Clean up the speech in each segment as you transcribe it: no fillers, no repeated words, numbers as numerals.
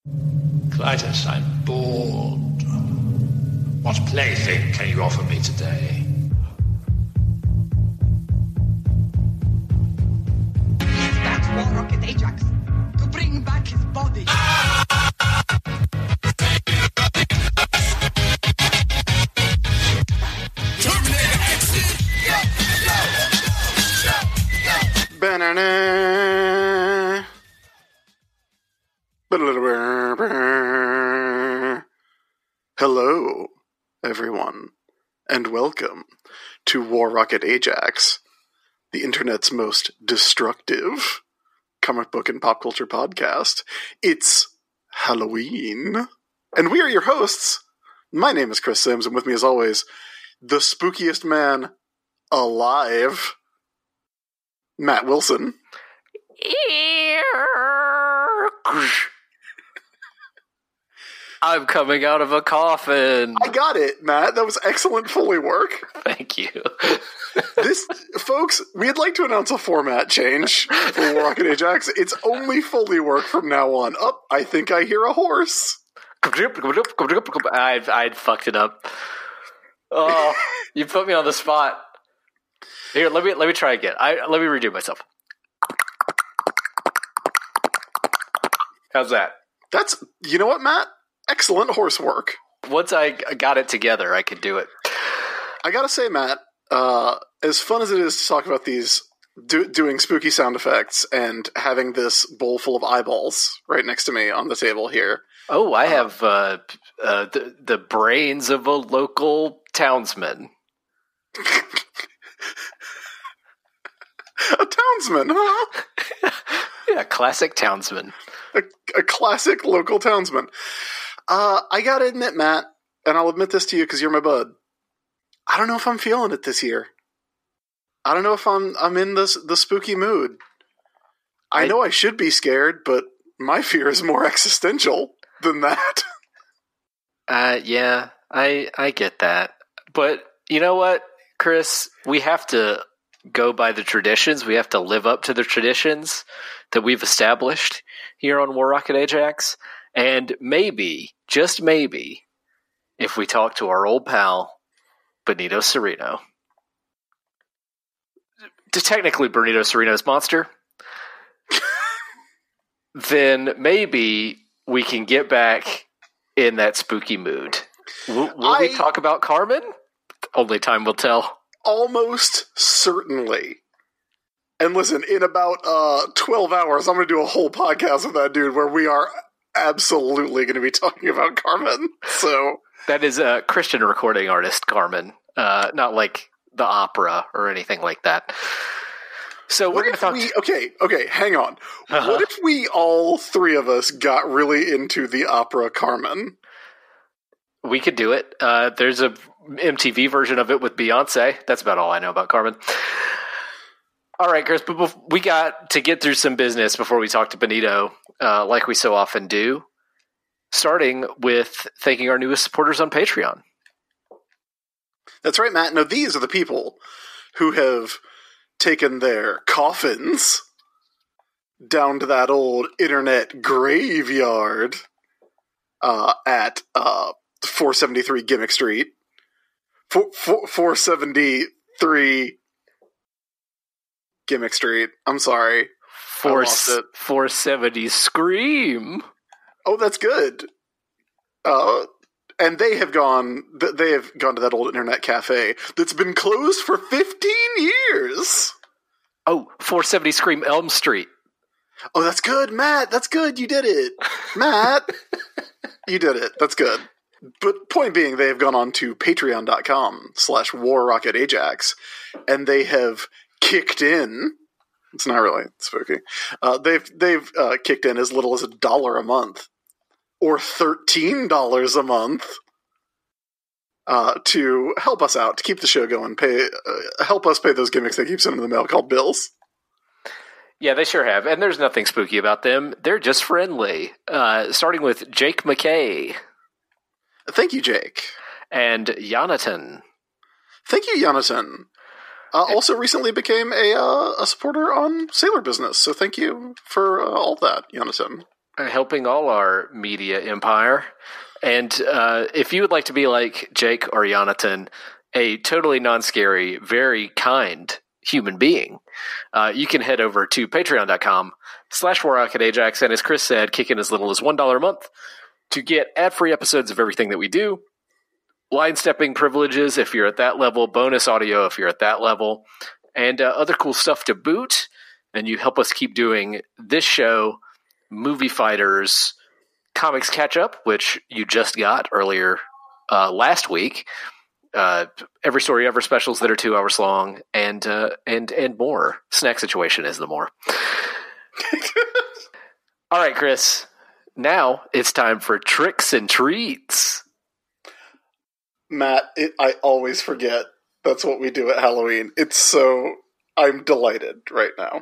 Clytus, I'm bored. What plaything can you offer me today? That's War Rocket Ajax to bring back his body. Banana. Hello, everyone, and welcome to War Rocket Ajax, the internet's most destructive comic book and pop culture podcast. It's Halloween, and we are your hosts. My name is Chris Sims, and with me as always, the spookiest man alive, Matt Wilson. I'm coming out of a coffin. I got it, Matt. That was excellent Foley work. Thank you. Folks, we'd like to announce a format change for War Rocket Ajax. It's only Foley work from now on. I think I hear a horse. I'd fucked it up. Oh, you put me on the spot. Here, let me try again. Let me redo myself. How's that? You know what, Matt? Excellent horse work. Once I got it together, I could do it. I gotta say, Matt, as fun as it is to talk about these doing spooky sound effects and having this bowl full of eyeballs right next to me on the table here. Oh, I have the brains of a local townsman. A townsman, huh? Yeah, classic townsman. A classic local townsman. I gotta admit, Matt, and I'll admit this to you because you're my bud, I don't know if I'm feeling it this year. I don't know if I'm in the spooky mood. I know I should be scared, but my fear is more existential than that. Yeah, I get that. But you know what, Chris? We have to go by the traditions. We have to live up to the traditions that we've established here on War Rocket Ajax. And maybe, just maybe, if we talk to our old pal, Benito Cereno. Technically, Benito Cereno's monster. Then maybe we can get back in that spooky mood. Will we talk about Carmen? Only time will tell. Almost certainly. And listen, in about 12 hours, I'm going to do a whole podcast with that dude where we are absolutely going to be talking about Carmen. So that is a Christian recording artist, Carmen, not like the opera or anything like that. So we're going to talk. Okay, hang on. What if we all three of us got really into the opera Carmen? We could do it. There's a MTV version of it with Beyonce. That's about all I know about Carmen. All right, Chris, but we got to get through some business before we talk to Benito, like we so often do, starting with thanking our newest supporters on Patreon. That's right, Matt. Now, these are the people who have taken their coffins down to that old internet graveyard at 473 Gimmick Street. 473 Gimmick Street. I'm sorry. 470 Scream. Oh, that's good. And they have gone to that old internet cafe that's been closed for 15 years. Oh, 470 Scream Elm Street. Oh, that's good, Matt. That's good. You did it. Matt. You did it. That's good. But point being, they have gone on to patreon.com/WarRocketAjax, and they have kicked in. It's not really spooky. They've kicked in as little as $1 a month, or $13 a month, to help us out, to keep the show going. Help us pay those gimmicks they keep sending in the mail called bills. Yeah, they sure have, and there's nothing spooky about them. They're just friendly. Starting with Jake McKay. Thank you, Jake. And Jonathan. Thank you, Jonathan. Also recently became a supporter on Sailor Business, so thank you for all that, Jonathan. helping all our media empire. And if you would like to be like Jake or Jonathan, a totally non-scary, very kind human being, you can head over to patreon.com/WarRocketAjax, and as Chris said, kick in as little as $1 a month to get ad-free episodes of everything that we do, line-stepping privileges if you're at that level, bonus audio if you're at that level, and other cool stuff to boot. And you help us keep doing this show, Movie Fighters, Comics Catch Up, which you just got earlier last week. Every Story Ever specials that are 2 hours long, and more. Snack Situation is the more. All right, Chris. Now it's time for Tricks and Treats. Matt, I always forget that's what we do at Halloween. I'm delighted right now.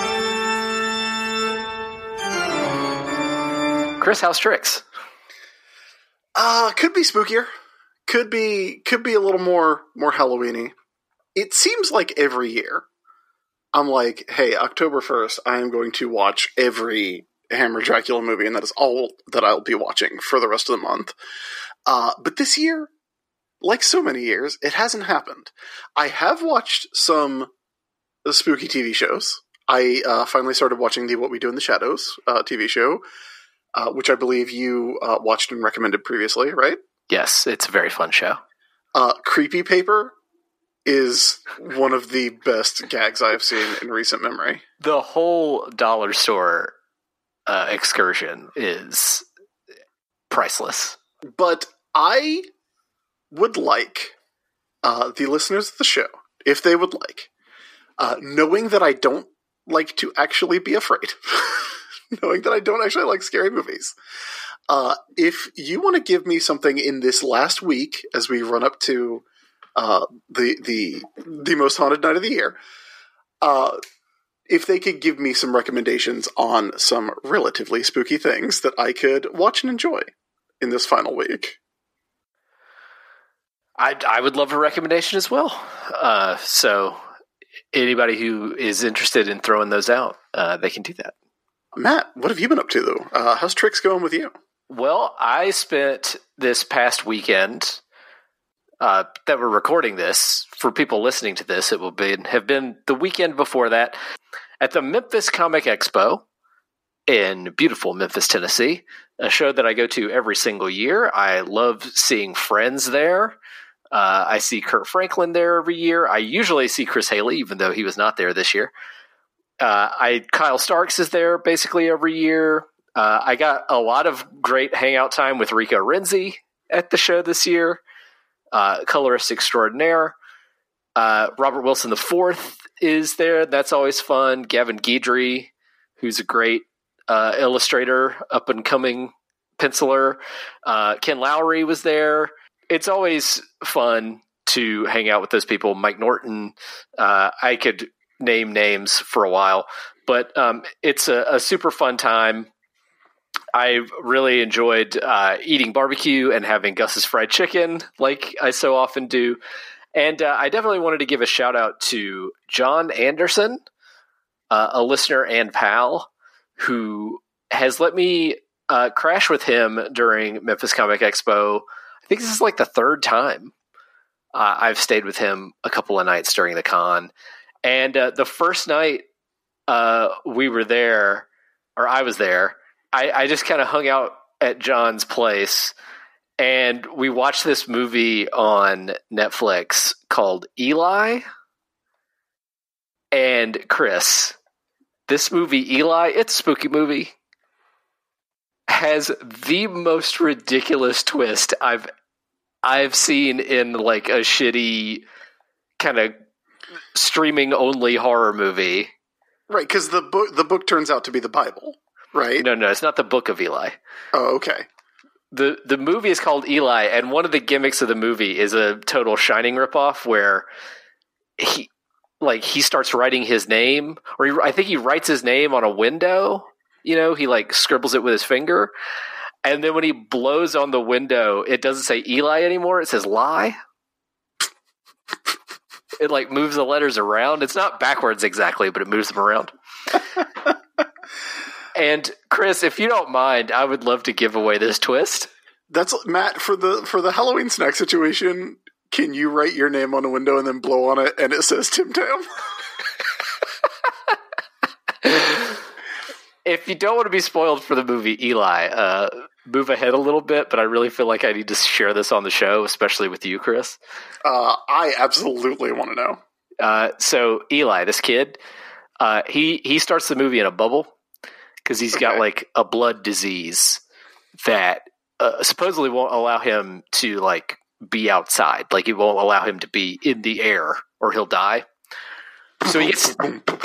Chris, how's tricks? Could be spookier. Could be a little more Halloween-y. It seems like every year I'm like, hey, October 1st, I am going to watch every Hammer Dracula movie, and that is all that I'll be watching for the rest of the month. But this year, like so many years, it hasn't happened. I have watched some spooky TV shows. I finally started watching the What We Do in the Shadows TV show, which I believe you watched and recommended previously, right? Yes, it's a very fun show. Creepy Paper is one of the best gags I've seen in recent memory. The whole dollar store excursion is priceless. But I would like the listeners of the show, if they would like, knowing that I don't like to actually be afraid, knowing that I don't actually like scary movies, if you want to give me something in this last week as we run up to the most haunted night of the year, if they could give me some recommendations on some relatively spooky things that I could watch and enjoy in this final week. I would love a recommendation as well. So anybody who is interested in throwing those out, they can do that. Matt, what have you been up to, though? How's tricks going with you? Well, I spent this past weekend that we're recording this. For people listening to this, it will have been the weekend before that at the Memphis Comic Expo in beautiful Memphis, Tennessee, a show that I go to every single year. I love seeing friends there. I see Kurt Franklin there every year. I usually see Chris Haley, even though he was not there this year. Kyle Starks is there basically every year. I got a lot of great hangout time with Rico Renzi at the show this year. Colorist extraordinaire. Robert Wilson IV is there. That's always fun. Gavin Guidry, who's a great illustrator, up-and-coming penciler. Ken Lowry was there. It's always fun to hang out with those people. Mike Norton. I could name names for a while, but it's a super fun time. I really enjoyed eating barbecue and having Gus's fried chicken like I so often do. And I definitely wanted to give a shout out to John Anderson, a listener and pal, who has let me crash with him during Memphis Comic Expo. I think this is like the third time I've stayed with him a couple of nights during the con. And the first night we were there, or I was there, I just kind of hung out at John's place, and we watched this movie on Netflix called Eli. And Chris, this movie, Eli, it's a spooky movie, has the most ridiculous twist I've seen in like a shitty kind of streaming only horror movie. Right, because the book turns out to be the Bible, right? No, it's not the Book of Eli. Oh, okay. The movie is called Eli, and one of the gimmicks of the movie is a total Shining ripoff where he starts writing his name, or I think he writes his name on a window. You know, he like scribbles it with his finger, and then when he blows on the window, it doesn't say Eli anymore; it says Lie. It like moves the letters around. It's not backwards exactly, but it moves them around. And Chris, if you don't mind, I would love to give away this twist. That's Matt for the Halloween snack situation. Can you write your name on a window and then blow on it, and it says Tim Tam? If you don't want to be spoiled for the movie, Eli, move ahead a little bit. But I really feel like I need to share this on the show, especially with you, Chris. I absolutely want to know. So Eli, this kid, he starts the movie in a bubble because he's got like a blood disease that supposedly won't allow him to like be outside. Like it won't allow him to be in the air or he'll die. So he gets,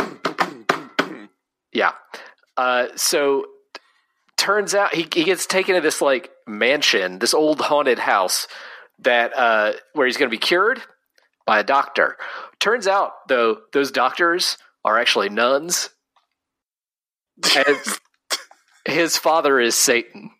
yeah. So turns out he gets taken to this like mansion, this old haunted house that where he's going to be cured by a doctor. Turns out though, those doctors are actually nuns. And his father is Satan.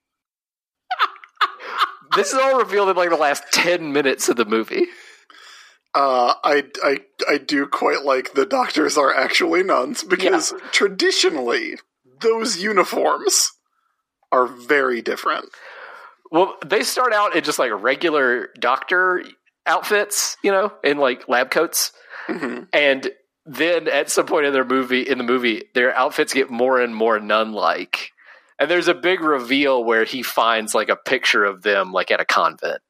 This is all revealed in like the last 10 minutes of the movie. I do quite like the doctors are actually nuns because traditionally those uniforms are very different. Well, they start out in just like regular doctor outfits, you know, in like lab coats. Mm-hmm. And then at some point in the movie, their outfits get more and more nun-like. And there's a big reveal where he finds like a picture of them like at a convent.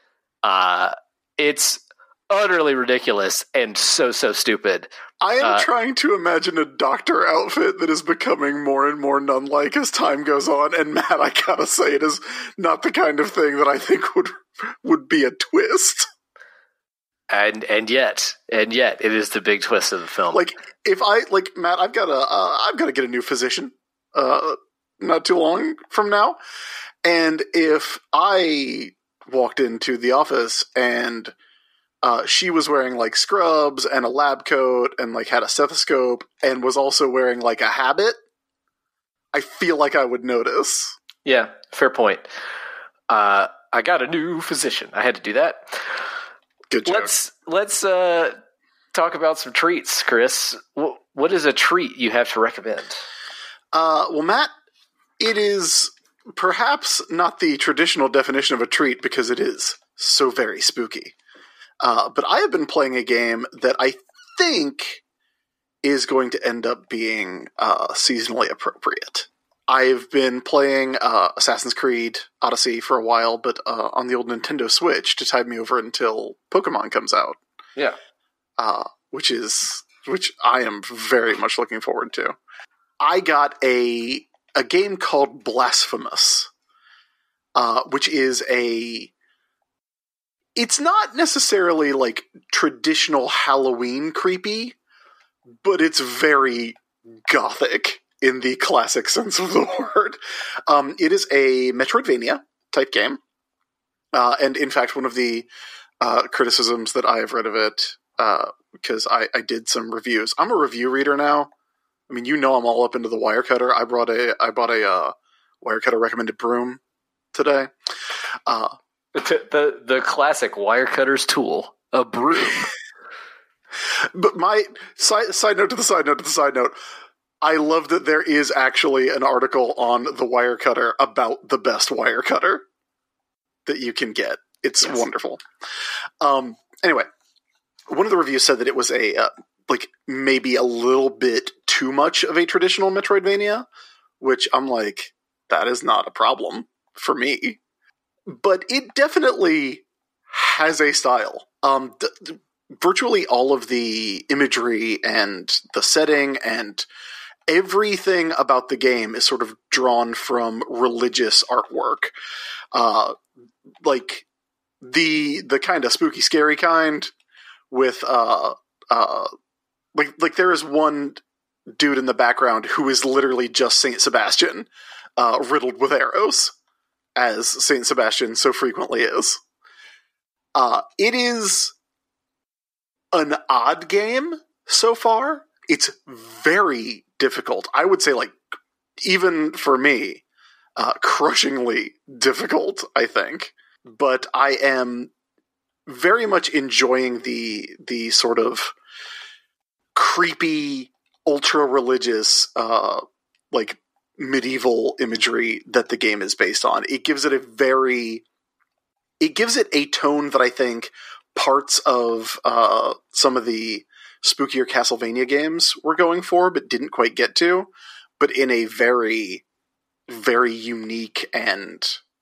It's utterly ridiculous and so stupid. I am trying to imagine a doctor outfit that is becoming more and more nun-like as time goes on. And Matt, I gotta say, it is not the kind of thing that I think would be a twist. And yet it is the big twist of the film. Like Matt, I've got to get a new physician. Not too long from now. And if I walked into the office and she was wearing like scrubs and a lab coat and like had a stethoscope and was also wearing like a habit, I feel like I would notice. Yeah, fair point. I got a new physician. I had to do that. Good job. Let's talk about some treats, Chris. What is a treat you have to recommend? Well, Matt, it is perhaps not the traditional definition of a treat because it is so very spooky. But I have been playing a game that I think is going to end up being seasonally appropriate. I've been playing Assassin's Creed Odyssey for a while, but on the old Nintendo Switch to tide me over until Pokemon comes out. Yeah. Which I am very much looking forward to. I got a game called Blasphemous, which is it's not necessarily like traditional Halloween creepy, but it's very gothic in the classic sense of the word. It is a Metroidvania type game. And in fact, one of the criticisms that I have read of it, because I did some reviews. I'm a review reader now. I mean, you know, I'm all up into the Wirecutter. I bought a Wirecutter recommended broom today. The classic Wirecutter's tool, a broom. But my side note to the side note to the side note, I love that there is actually an article on the Wirecutter about the best Wirecutter that you can get. It's wonderful. Anyway, one of the reviews said that it was maybe a little bit too much of a traditional Metroidvania, which I'm like, that is not a problem for me. But it definitely has a style. Virtually all of the imagery and the setting and everything about the game is sort of drawn from religious artwork. Like the kind of spooky, scary kind with like there is one dude in the background who is literally just Saint Sebastian, riddled with arrows, as Saint Sebastian so frequently is. It is an odd game so far. It's very difficult. I would say, like, even for me, crushingly difficult, I think. But I am very much enjoying the sort of creepy, ultra-religious, like, medieval imagery that the game is based on. It gives it a tone that I think parts of some of the spookier Castlevania games were going for, but didn't quite get to, but in a very, very unique and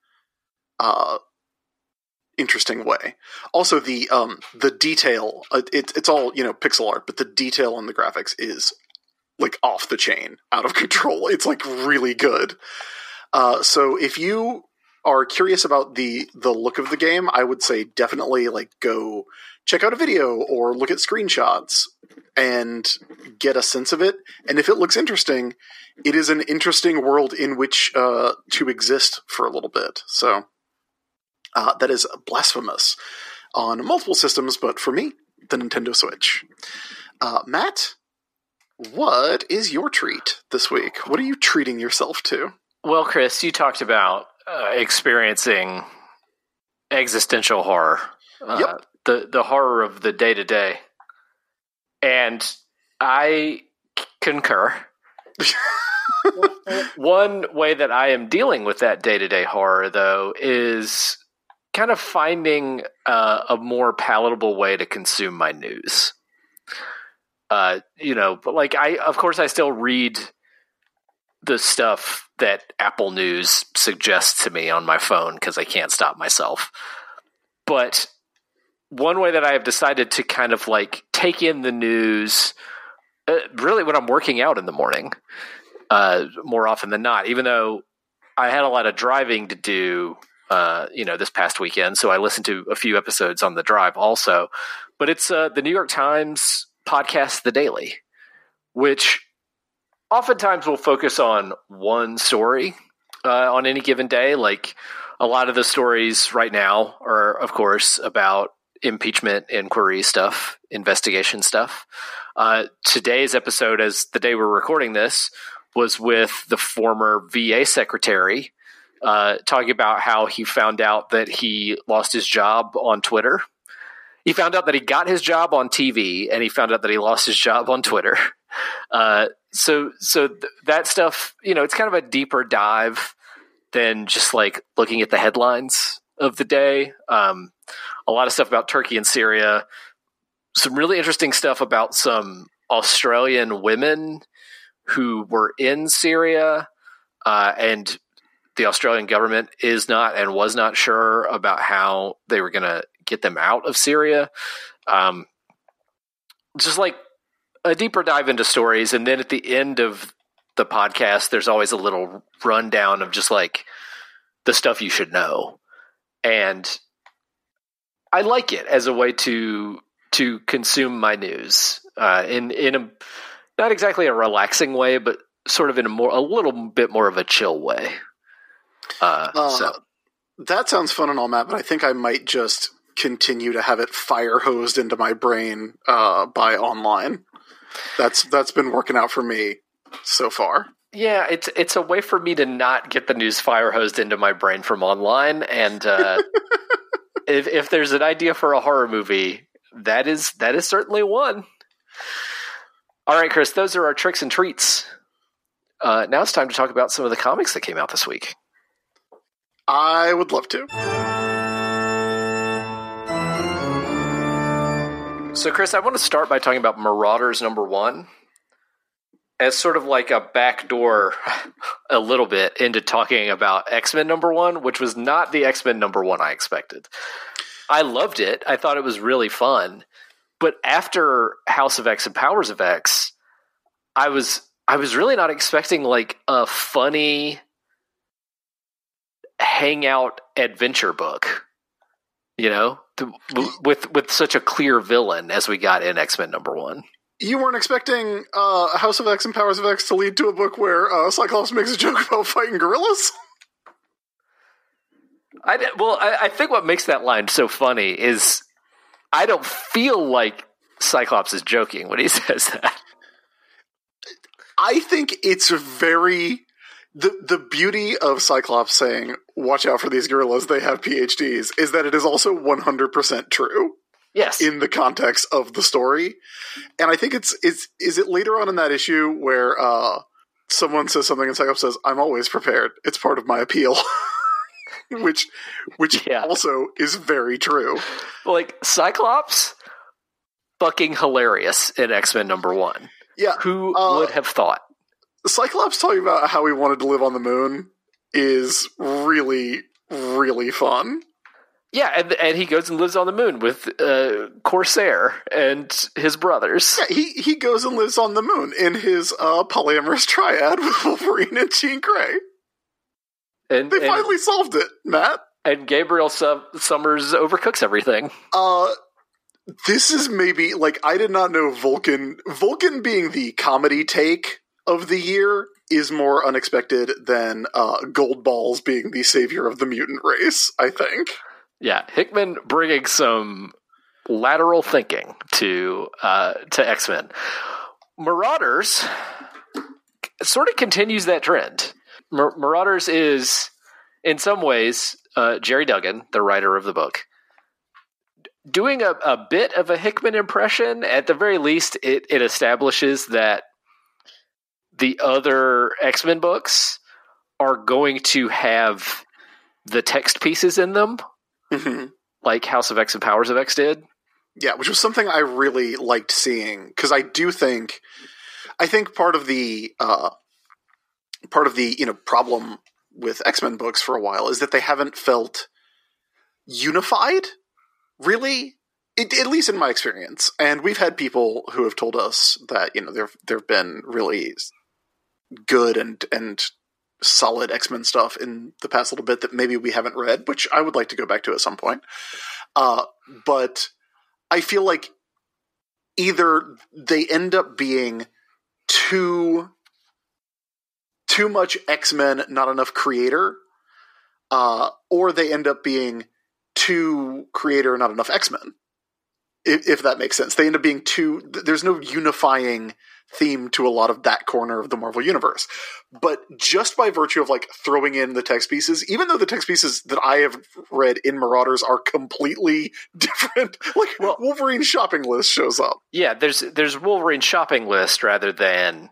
interesting way. Also, the detail, it's all, pixel art, but the detail on the graphics is like off the chain, out of control. It's like really good. So if you are curious about the look of the game, I would say definitely like go check out a video or look at screenshots and get a sense of it. And if it looks interesting, it is an interesting world in which to exist for a little bit. So that is Blasphemous on multiple systems, but for me, the Nintendo Switch. Matt, what is your treat this week? What are you treating yourself to? Well, Chris, you talked about experiencing existential horror. Yep. The horror of the day-to-day. And I concur. One way that I am dealing with that day-to-day horror, though, is kind of finding a more palatable way to consume my news. But like of course I still read the stuff that Apple News suggests to me on my phone because I can't stop myself. But one way that I have decided to kind of like take in the news, really when I'm working out in the morning, more often than not, even though I had a lot of driving to do, this past weekend. So I listened to a few episodes on the drive also, but it's the New York Times podcast, The Daily, which oftentimes will focus on one story on any given day. Like a lot of the stories right now are, of course, about impeachment inquiry stuff, investigation stuff. Today's episode, as the day we're recording this, was with the former VA secretary talking about how he found out that he lost his job on Twitter. He found out that he got his job on TV, and he found out that he lost his job on Twitter. So that stuff, it's kind of a deeper dive than just like looking at the headlines of the day. A lot of stuff about Turkey and Syria. Some really interesting stuff about some Australian women who were in Syria, and the Australian government is not and was not sure about how they were going to get them out of Syria. Just like a deeper dive into stories. And then at the end of the podcast, there's always a little rundown of just like the stuff you should know. And I like it as a way to consume my news in a, not exactly a relaxing way, but sort of in a little bit more of a chill way. That sounds fun and all, Matt, but I think I might just continue to have it fire hosed into my brain by online. That's been working out for me so far. Yeah, it's a way for me to not get the news fire hosed into my brain from online. And if there's an idea for a horror movie, that is certainly one. All right, Chris, those are our tricks and treats. Now it's time to talk about some of the comics that came out this week. I would love to. So, Chris, I want to start by talking about Marauders #1 as sort of like a backdoor a little bit into talking about X-Men #1, which was not the X-Men #1 I expected. I loved it. I thought it was really fun. But after House of X and Powers of X, I was really not expecting like a funny hangout adventure book, with such a clear villain as we got in X-Men #1. You weren't expecting House of X and Powers of X to lead to a book where Cyclops makes a joke about fighting gorillas? I think what makes that line so funny is I don't feel like Cyclops is joking when he says that. I think it's very... The beauty of Cyclops saying, watch out for these gorillas, they have PhDs, is that it is also 100% true. Yes. In the context of the story. And I think is it later on in that issue where someone says something and Cyclops says, "I'm always prepared. It's part of my appeal." which also is very true. Like, Cyclops, fucking hilarious in X-Men #1. Yeah. Who would have thought? Cyclops talking about how he wanted to live on the moon is really, really fun. Yeah, and he goes and lives on the moon with Corsair and his brothers. Yeah, he goes and lives on the moon in his polyamorous triad with Wolverine and Jean Grey. And they finally solved it, Matt. And Gabriel Summers overcooks everything. This is maybe, like, I did not know Vulcan being the comedy take of the year is more unexpected than Goldballs being the savior of the mutant race, I think. Yeah, Hickman bringing some lateral thinking to X-Men. Marauders sort of continues that trend. Marauders is, in some ways, Jerry Duggan, the writer of the book, doing a bit of a Hickman impression. At the very least, it establishes that the other X-Men books are going to have the text pieces in them, like House of X and Powers of X did. Yeah, which was something I really liked seeing, because I think part of the problem with X-Men books for a while is that they haven't felt unified, really, at least in my experience. And we've had people who have told us that, there have been really good and solid X-Men stuff in the past little bit that maybe we haven't read, which I would like to go back to at some point. But I feel like either they end up being too much X-Men, not enough creator, or they end up being too creator, not enough X-Men, if that makes sense. They end up being there's no unifying theme to a lot of that corner of the Marvel Universe. But just by virtue of, like, throwing in the text pieces, even though the text pieces that I have read in Marauders are completely different, like, Wolverine's shopping list shows up. Yeah, there's Wolverine's shopping list rather than,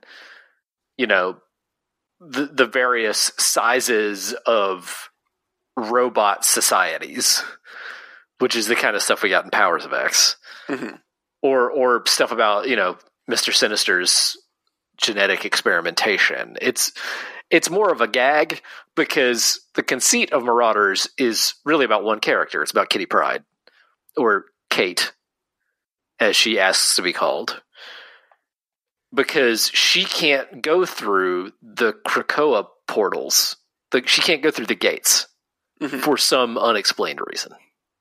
the various sizes of robot societies, which is the kind of stuff we got in Powers of X. Mm-hmm. Or stuff about, Mr. Sinister's genetic experimentation. It's more of a gag because the conceit of Marauders is really about one character. It's about Kitty Pryde, or Kate, as she asks to be called, because she can't go through the Krakoa portals. She can't go through the gates for some unexplained reason.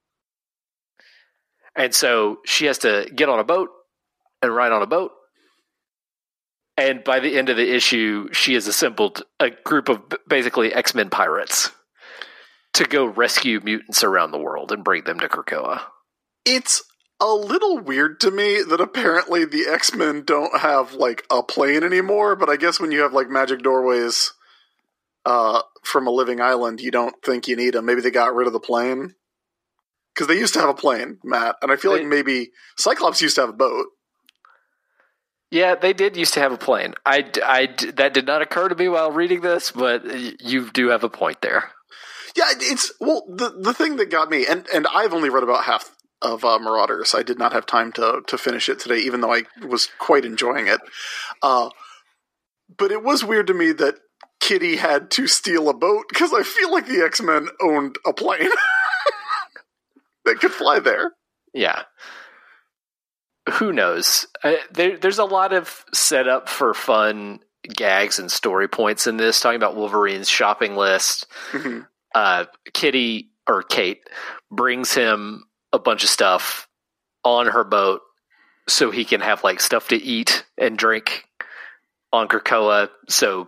And so she has to get on a boat and ride on a boat. And by the end of the issue, she has assembled a group of basically X-Men pirates to go rescue mutants around the world and bring them to Krakoa. It's a little weird to me that apparently the X-Men don't have, like, a plane anymore, but I guess when you have, like, magic doorways from a living island, you don't think you need them. Maybe they got rid of the plane? Because they used to have a plane, Matt, and I feel like maybe Cyclops used to have a boat. Yeah, they did used to have a plane. That did not occur to me while reading this, but you do have a point there. Yeah, the thing that got me, and I've only read about half of Marauders. I did not have time to finish it today, even though I was quite enjoying it. But it was weird to me that Kitty had to steal a boat, because I feel like the X-Men owned a plane that could fly there. Yeah. Who knows? There's a lot of setup for fun gags and story points in this, talking about Wolverine's shopping list. Mm-hmm. Kitty, or Kate, brings him a bunch of stuff on her boat so he can have, like, stuff to eat and drink on Krakoa. So,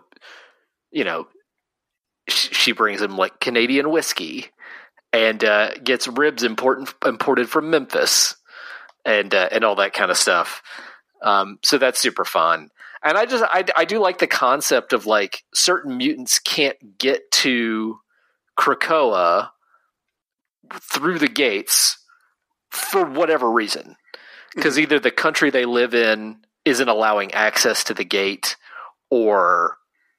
she brings him, like, Canadian whiskey and gets ribs imported from Memphis. And all that kind of stuff. So that's super fun. And I do like the concept of, like, certain mutants can't get to Krakoa through the gates for whatever reason. Because either the country they live in isn't allowing access to the gate, or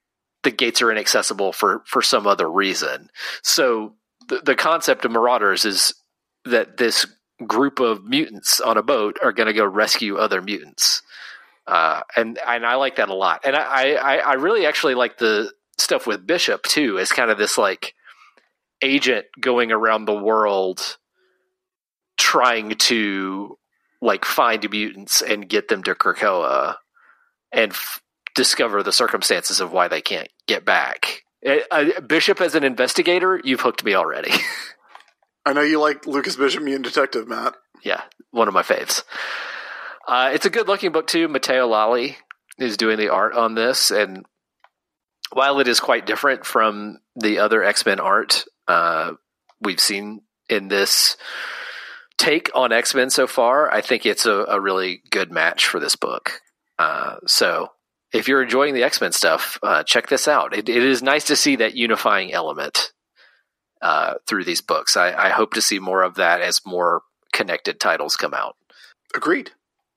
the gates are inaccessible for some other reason. So the concept of Marauders is that this group of mutants on a boat are going to go rescue other mutants. And I like that a lot. And I really actually like the stuff with Bishop too, as kind of this like agent going around the world trying to like find mutants and get them to Krakoa and discover the circumstances of why they can't get back. Bishop as an investigator, you've hooked me already. I know you like Lucas Bishop, Mutant Detective, Matt. Yeah, one of my faves. It's a good-looking book, too. Matteo Lally is doing the art on this, and while it is quite different from the other X-Men art we've seen in this take on X-Men so far, I think it's a really good match for this book. So if you're enjoying the X-Men stuff, check this out. It is nice to see that unifying element through these books. I hope to see more of that as more connected titles come out. Agreed.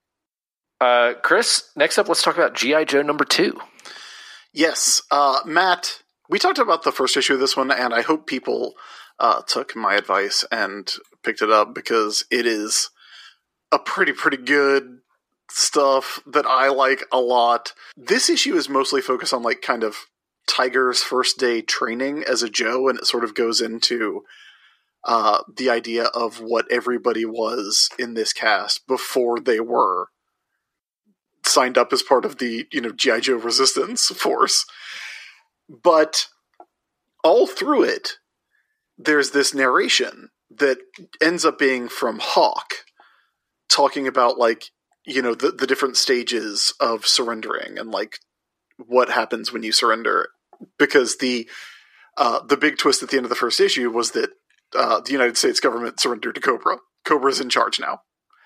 Chris, next up, let's talk about G.I. Joe number 2. Yes. Matt, we talked about the first issue of this one, and I hope people took my advice and picked it up because it is a pretty good stuff that I like a lot. This issue is mostly focused on like kind of Tiger's first day training as a Joe, and it sort of goes into the idea of what everybody was in this cast before they were signed up as part of the, G.I. Joe resistance force. But all through it, there's this narration that ends up being from Hawk, talking about like, the different stages of surrendering and like what happens when you surrender. Because the big twist at the end of the first issue was that the United States government surrendered to Cobra. Cobra's in charge now.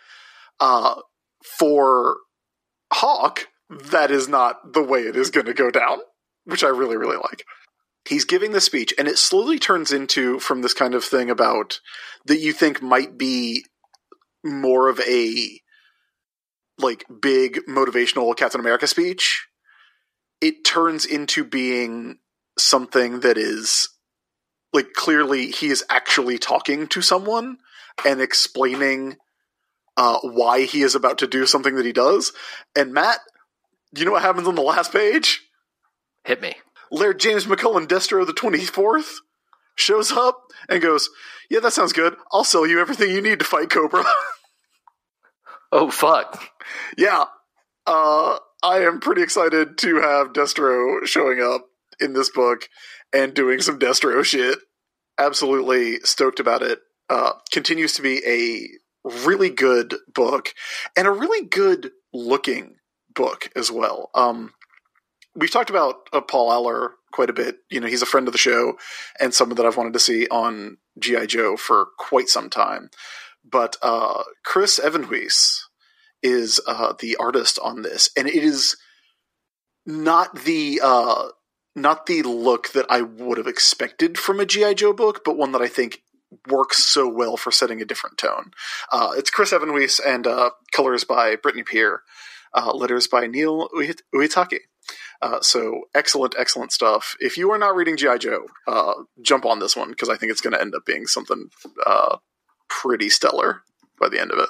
For Hawk, that is not the way it is going to go down, which I really, really like. He's giving the speech, and it slowly turns into, from this kind of thing about that you think might be more of a like big motivational Captain America speech, it turns into being something that is like clearly he is actually talking to someone and explaining why he is about to do something that he does. And Matt, do you know what happens on the last page? Hit me. Laird James McCullen Destro the 24th shows up and goes, "Yeah, that sounds good. I'll sell you everything you need to fight Cobra." Oh, fuck. Yeah. I am pretty excited to have Destro showing up in this book and doing some Destro shit. Absolutely stoked about it. Continues to be a really good book and a really good looking book as well. We've talked about Paul Eller quite a bit. He's a friend of the show and someone that I've wanted to see on G.I. Joe for quite some time. But Chris Evenhuis is the artist on this, and it is not the look that I would have expected from a G.I. Joe book, but one that I think works so well for setting a different tone. It's Chris Evenhuis and colors by Brittany Peer, letters by Neil Uitaki. So excellent stuff. If you are not reading G.I. Joe, jump on this one, because I think it's going to end up being something pretty stellar by the end of it.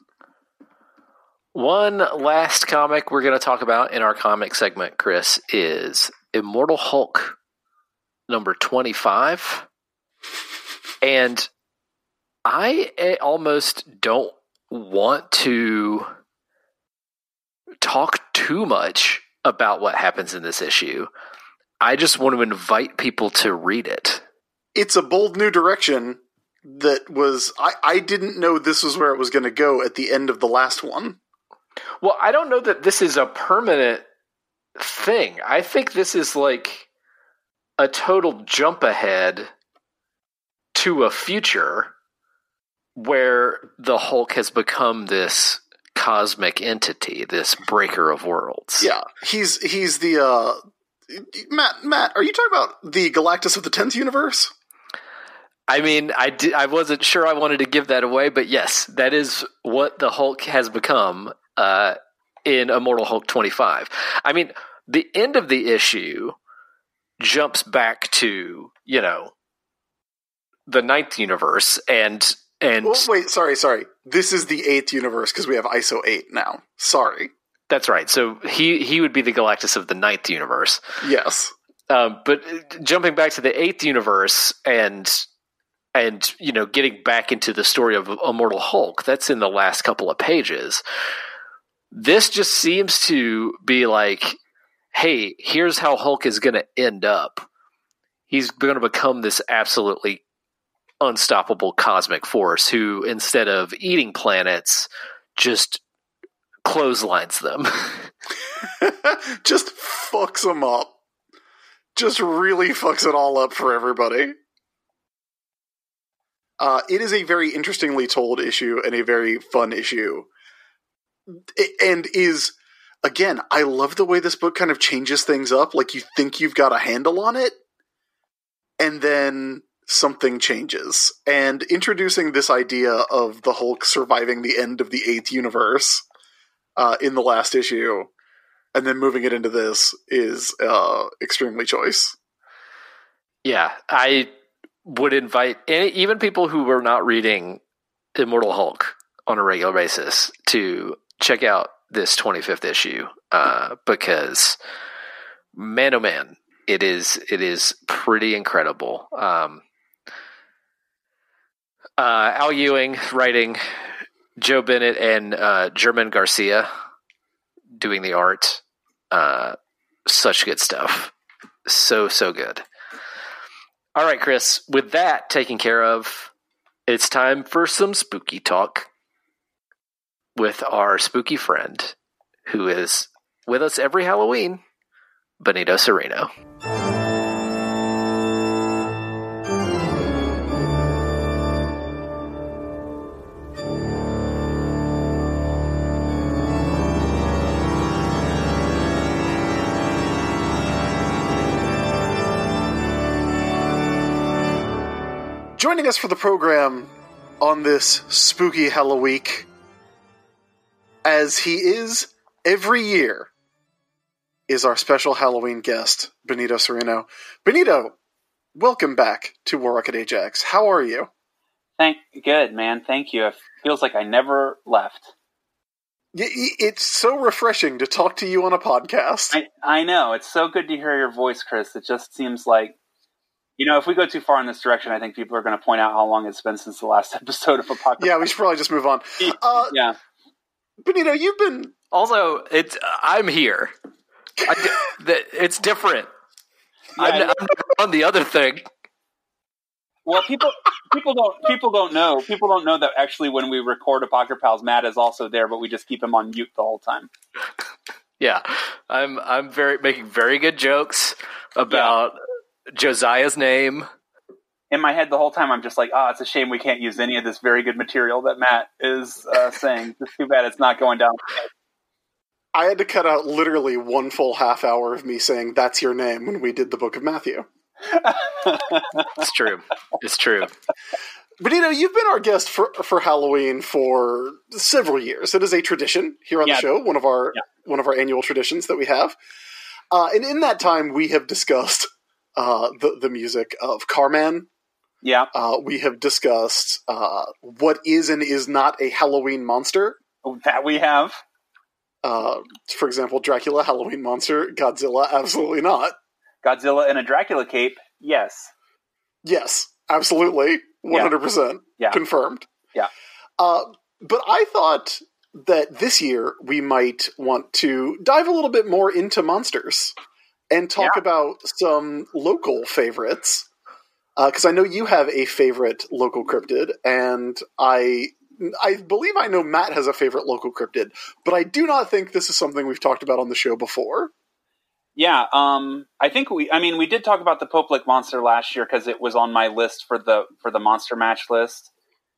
One last comic we're going to talk about in our comic segment, Chris, is Immortal Hulk number 25. And I almost don't want to talk too much about what happens in this issue. I just want to invite people to read it. It's a bold new direction that was... I didn't know this was where it was going to go at the end of the last one. Well, I don't know that this is a permanent thing. I think this is like a total jump ahead to a future where the Hulk has become this cosmic entity, this breaker of worlds. Yeah, he's the Matt, are you talking about the Galactus of the 10th universe? I mean, I wasn't sure I wanted to give that away, but yes, that is what the Hulk has become in Immortal Hulk 25. I mean, the end of the issue jumps back to, the 9th universe and wait, sorry. This is the 8th universe because we have ISO 8 now. Sorry. That's right. So he would be the Galactus of the 9th universe. Yes. But jumping back to the 8th universe and getting back into the story of Immortal Hulk, that's in the last couple of pages. This just seems to be like, hey, here's how Hulk is going to end up. He's going to become this absolutely unstoppable cosmic force who, instead of eating planets, just clotheslines them. Just fucks them up. Just really fucks it all up for everybody. It is a very interestingly told issue and a very fun issue. And is, again, I love the way this book kind of changes things up. Like, you think you've got a handle on it, and then something changes. And introducing this idea of the Hulk surviving the end of the 8th universe in the last issue, and then moving it into this, is extremely choice. Yeah, I would invite even people who were not reading Immortal Hulk on a regular basis to check out this 25th issue, because, man, oh man, it is pretty incredible. Al Ewing writing, Joe Bennett and German Garcia doing the art. Such good stuff. So good. All right, Chris, with that taken care of, it's time for some spooky talk with our spooky friend who is with us every Halloween, Benito Cereno. Joining us for the program on this spooky Halloween, as he is every year, is our special Halloween guest, Benito Cereno. Benito, welcome back to War Rocket Ajax. How are you? Good, man. Thank you. It feels like I never left. It's so refreshing to talk to you on a podcast. I know. It's so good to hear your voice, Chris. It just seems like, if we go too far in this direction, I think people are going to point out how long it's been since the last episode of Apocalypse. Yeah, we should probably just move on. Yeah. Benito, you've been... Also, I'm here. It's different. Yeah, I'm never on the other thing. Well, people don't know. People don't know that actually when we record Apocalypse Pals, Matt is also there, but we just keep him on mute the whole time. Yeah, I'm making very good jokes about Josiah's name. In my head the whole time, I'm just like, it's a shame we can't use any of this very good material that Matt is saying. It's too bad it's not going down. I had to cut out literally one full half hour of me saying, "That's your name," when we did the Book of Matthew. It's true. It's true. Benito, you've been our guest for Halloween for several years. It is a tradition here on the show, one of our annual traditions that we have. And in that time, we have discussed the music of Carman. Yeah. We have discussed what is and is not a Halloween monster. That we have. For example, Dracula, Halloween monster. Godzilla, absolutely not. Godzilla in a Dracula cape, yes. Yes, absolutely. 100%. Yeah. Confirmed. Yeah. But I thought that this year we might want to dive a little bit more into monsters and talk about some local favorites. Because I know you have a favorite local cryptid, and I believe I know Matt has a favorite local cryptid, but I do not think this is something we've talked about on the show before. Yeah, I think we did talk about the Poplik monster last year because it was on my list for the monster match list.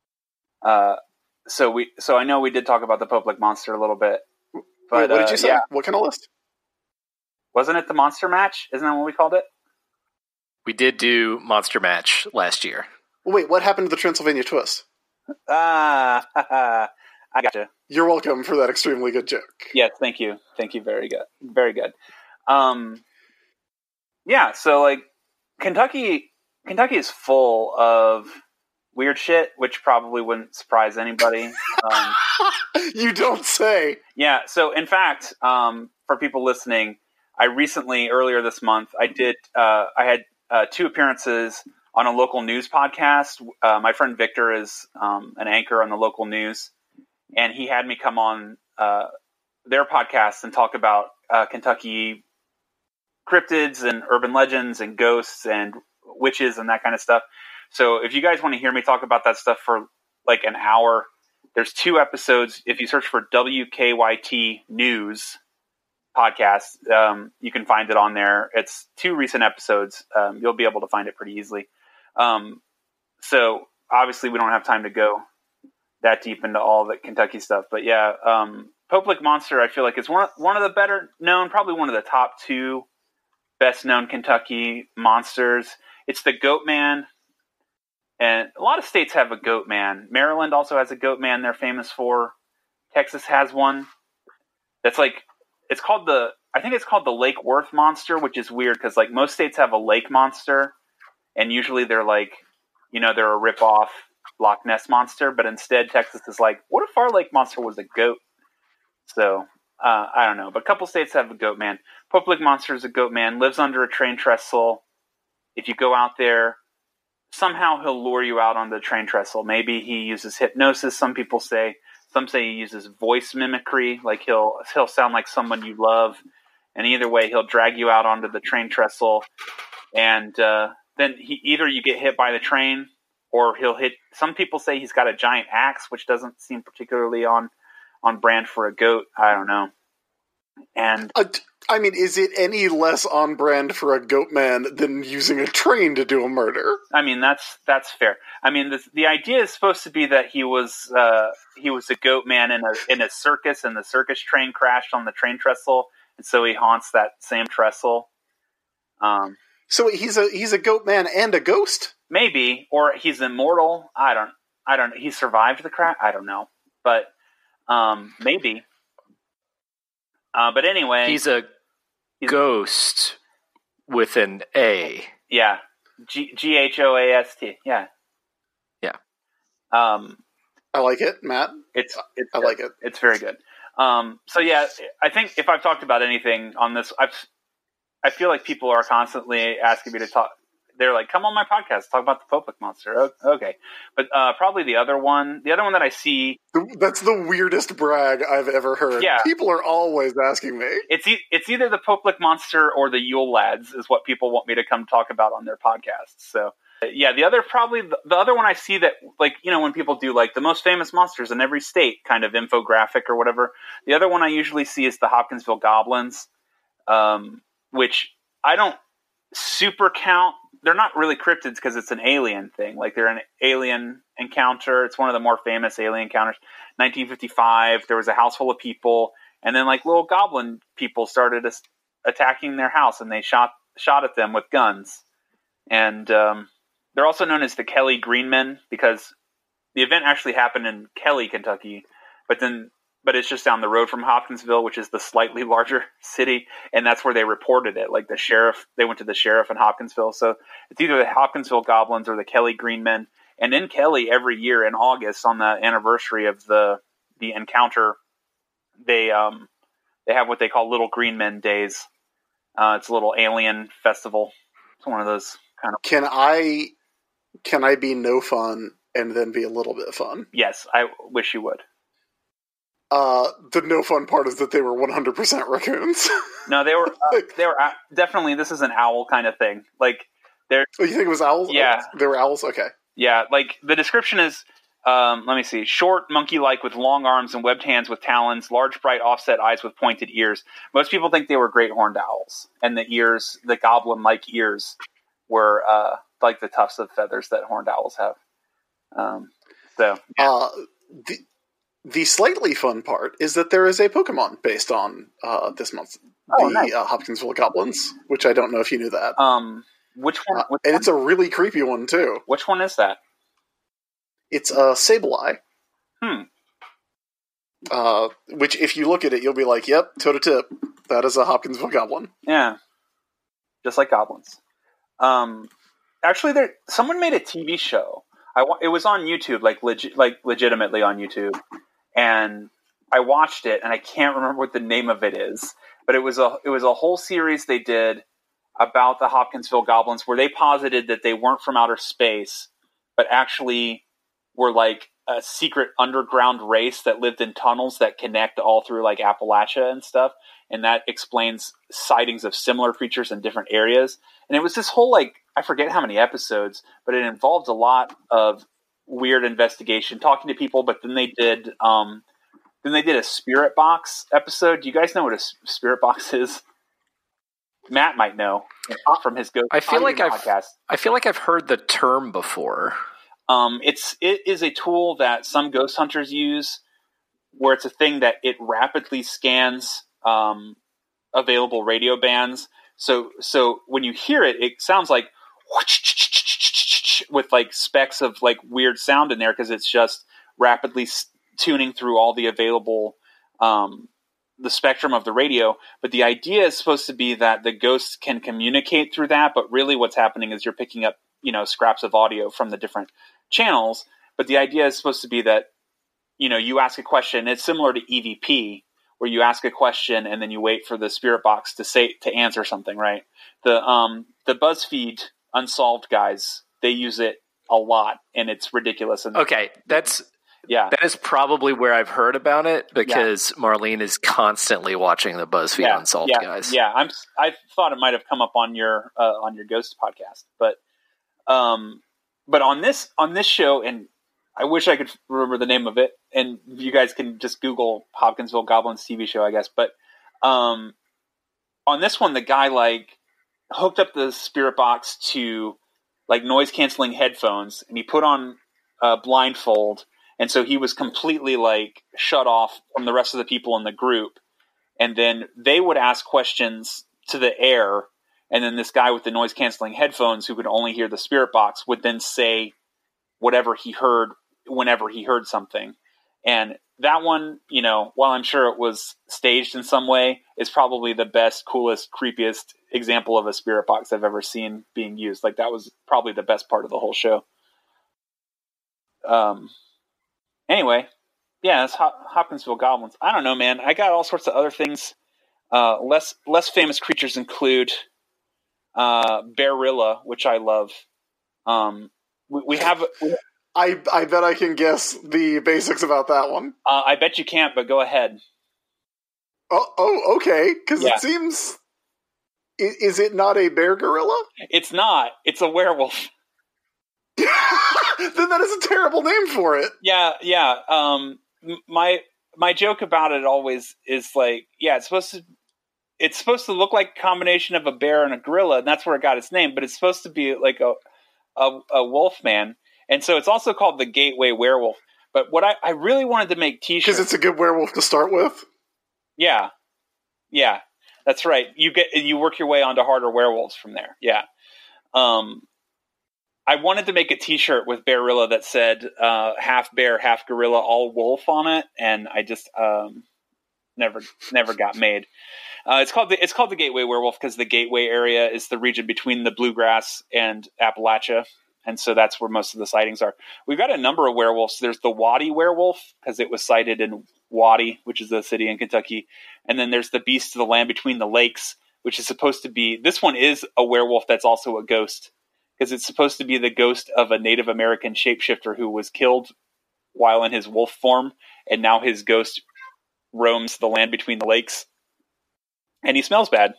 So I know we did talk about the Poplik monster a little bit. But wait, what did you say? Yeah. What kind of list? Wasn't it the monster match? Isn't that what we called it? We did do monster match last year. Wait, what happened to the Transylvania twist? I gotcha. You're welcome for that extremely good joke. Yes, thank you. Thank you. Very good. Very good. Yeah, so like Kentucky is full of weird shit, which probably wouldn't surprise anybody. You don't say. Yeah, so in fact, for people listening, I recently, earlier this month, I had 2 appearances on a local news podcast. My friend Victor is an anchor on the local news, and he had me come on their podcast and talk about Kentucky cryptids and urban legends and ghosts and witches and that kind of stuff. So if you guys want to hear me talk about that stuff for like an hour, there's 2 episodes. If you search for WKYT News podcast, you can find it on there. It's 2 recent episodes. You'll be able to find it pretty easily. So obviously we don't have time to go that deep into all the Kentucky stuff, but yeah, Pope Lick Monster, I feel like is one of the better known, probably one of the top 2 best known Kentucky monsters. It's the Goat Man, and a lot of states have a Goat Man. Maryland also has a Goat Man they're famous for. Texas has one that's like, I think it's called the Lake Worth Monster, which is weird because like most states have a lake monster, and usually they're like, they're a rip-off Loch Ness Monster, but instead Texas is like, what if our lake monster was a goat? So I don't know, but a couple states have a Goat Man. Pope Lick Monster is a Goat Man, lives under a train trestle. If you go out there, somehow he'll lure you out on the train trestle. Maybe he uses hypnosis, some people say. Some say he uses voice mimicry, like he'll sound like someone you love. And either way, he'll drag you out onto the train trestle. And then either you get hit by the train, or he'll hit. Some people say he's got a giant axe, which doesn't seem particularly on brand for a goat. I don't know. And I mean, is it any less on brand for a Goat Man than using a train to do a murder? I mean, that's fair. I mean, the idea is supposed to be that he was a Goat Man in a circus, and the circus train crashed on the train trestle, and so he haunts that same trestle. So he's a Goat Man and a ghost? Maybe, or he's immortal. I don't. He survived the crash. I don't know, but maybe. But anyway, he's a ghost with an A. Yeah, GHOAST. Yeah. I like it, Matt. I like it. It's very good. So yeah, I think if I've talked about anything on this, I feel like people are constantly asking me to talk. They're like, come on my podcast, talk about the Pope Lick Monster. Okay. But probably the other one that I see. That's the weirdest brag I've ever heard. Yeah. People are always asking me. It's either the Pope Lick Monster or the Yule Lads is what people want me to come talk about on their podcasts. So yeah, the other one I see that, like, when people do like the most famous monsters in every state kind of infographic or whatever, the other one I usually see is the Hopkinsville Goblins, which I don't super count. They're not really cryptids because it's an alien thing. Like, they're an alien encounter. It's one of the more famous alien encounters. 1955, there was a house full of people, and then like little goblin people started attacking their house, and they shot at them with guns. And they're also known as the Kelly Green Men because the event actually happened in Kelly, Kentucky, but it's just down the road from Hopkinsville, which is the slightly larger city, and that's where they reported it. Like they went to the sheriff in Hopkinsville. So it's either the Hopkinsville Goblins or the Kelly Green Men. And in Kelly, every year in August, on the anniversary of the encounter, they have what they call Little Green Men Days. It's a little alien festival. It's one of those kind of. Can I be no fun and then be a little bit fun? Yes, I wish you would. The no fun part is that they were 100% raccoons. No, they were definitely, this is an owl kind of thing. Like, they're. Oh, you think it was owls? Yeah. They were owls? Okay. Yeah, like, the description is, let me see, short, monkey-like with long arms and webbed hands with talons, large, bright, offset eyes with pointed ears. Most people think they were great horned owls, and the ears, the goblin-like ears, were, like the tufts of feathers that horned owls have. Yeah. The slightly fun part is that there is a Pokemon based on this month. Nice. Hopkinsville Goblins, which I don't know if you knew that. Which one? And it's a really creepy one, too. Which one is that? It's Sableye. Hmm. Which, if you look at it, you'll be like, yep, toe to tip. That is a Hopkinsville Goblin. Yeah. just like goblins. Actually, someone made a TV show. It was on YouTube, legitimately on YouTube, and I watched it, and I can't remember what the name of it is, but it was a whole series they did about the Hopkinsville goblins, where they posited that they weren't from outer space, but actually were like a secret underground race that lived in tunnels that connect all through like Appalachia and stuff. And that explains sightings of similar creatures in different areas. And it was this whole, like, I forget how many episodes, but it involved a lot of weird investigation, talking to people. But then they did a spirit box episode. Do you guys know what a spirit box is? Matt might know from his Ghost podcast. I feel like I've heard the term before. It is a tool that some ghost hunters use, where it's a thing that it rapidly scans available radio bands. So when you hear it, it sounds like with like specks of like weird sound in there, because it's just rapidly tuning through all the available the spectrum of the radio. But the idea is supposed to be that the ghosts can communicate through that, but really what's happening is you're picking up, scraps of audio from the different channels. But the idea is supposed to be that, you ask a question. It's similar to EVP, where you ask a question and then you wait for the spirit box to answer something, right? The BuzzFeed Unsolved guys, they use it a lot, and it's ridiculous. And okay, that is probably where I've heard about it, because Marlene is constantly watching the BuzzFeed Unsolved guys. Yeah, I thought it might have come up on your Ghost podcast, but on this show, and I wish I could remember the name of it, and you guys can just Google Hopkinsville Goblins TV show, I guess. But on this one, the guy like hooked up the spirit box to like noise canceling headphones, and he put on a blindfold. And so he was completely like shut off from the rest of the people in the group. And then they would ask questions to the air. And then this guy with the noise canceling headphones, who could only hear the spirit box, would then say whatever he heard whenever he heard something. And that one, while I'm sure it was staged in some way, is probably the best, coolest, creepiest example of a spirit box I've ever seen being used. Like, that was probably the best part of the whole show. Anyway, yeah, it's Hopkinsville Goblins. I don't know, man. I got all sorts of other things. Less famous creatures include Bearilla, which I love. I bet I can guess the basics about that one. I bet you can't, but go ahead. Oh, okay. Because it seems... Is it not a bear gorilla? It's not. It's a werewolf. Then that is a terrible name for it. Yeah. My joke about it always is like, it's supposed to look like a combination of a bear and a gorilla, and that's where it got its name. But it's supposed to be like a wolf man, and so it's also called the Gateway Werewolf. But what I really wanted to make T-shirts, because it's a good werewolf to start with. Yeah, that's right. You work your way onto harder werewolves from there. Yeah. I wanted to make a T-shirt with Bearilla that said half bear, half gorilla, all wolf on it, and I just never got made. It's called the Gateway Werewolf because the Gateway area is the region between the Bluegrass and Appalachia, and so that's where most of the sightings are. We've got a number of werewolves. There's the Waddy werewolf because it was sighted in Waddy, which is a city in Kentucky, and then there's the Beast of the Land Between the Lakes, which is supposed to be. This one is a werewolf that's also a ghost, because it's supposed to be the ghost of a Native American shapeshifter who was killed while in his wolf form, and now his ghost roams the land between the lakes. And he smells bad.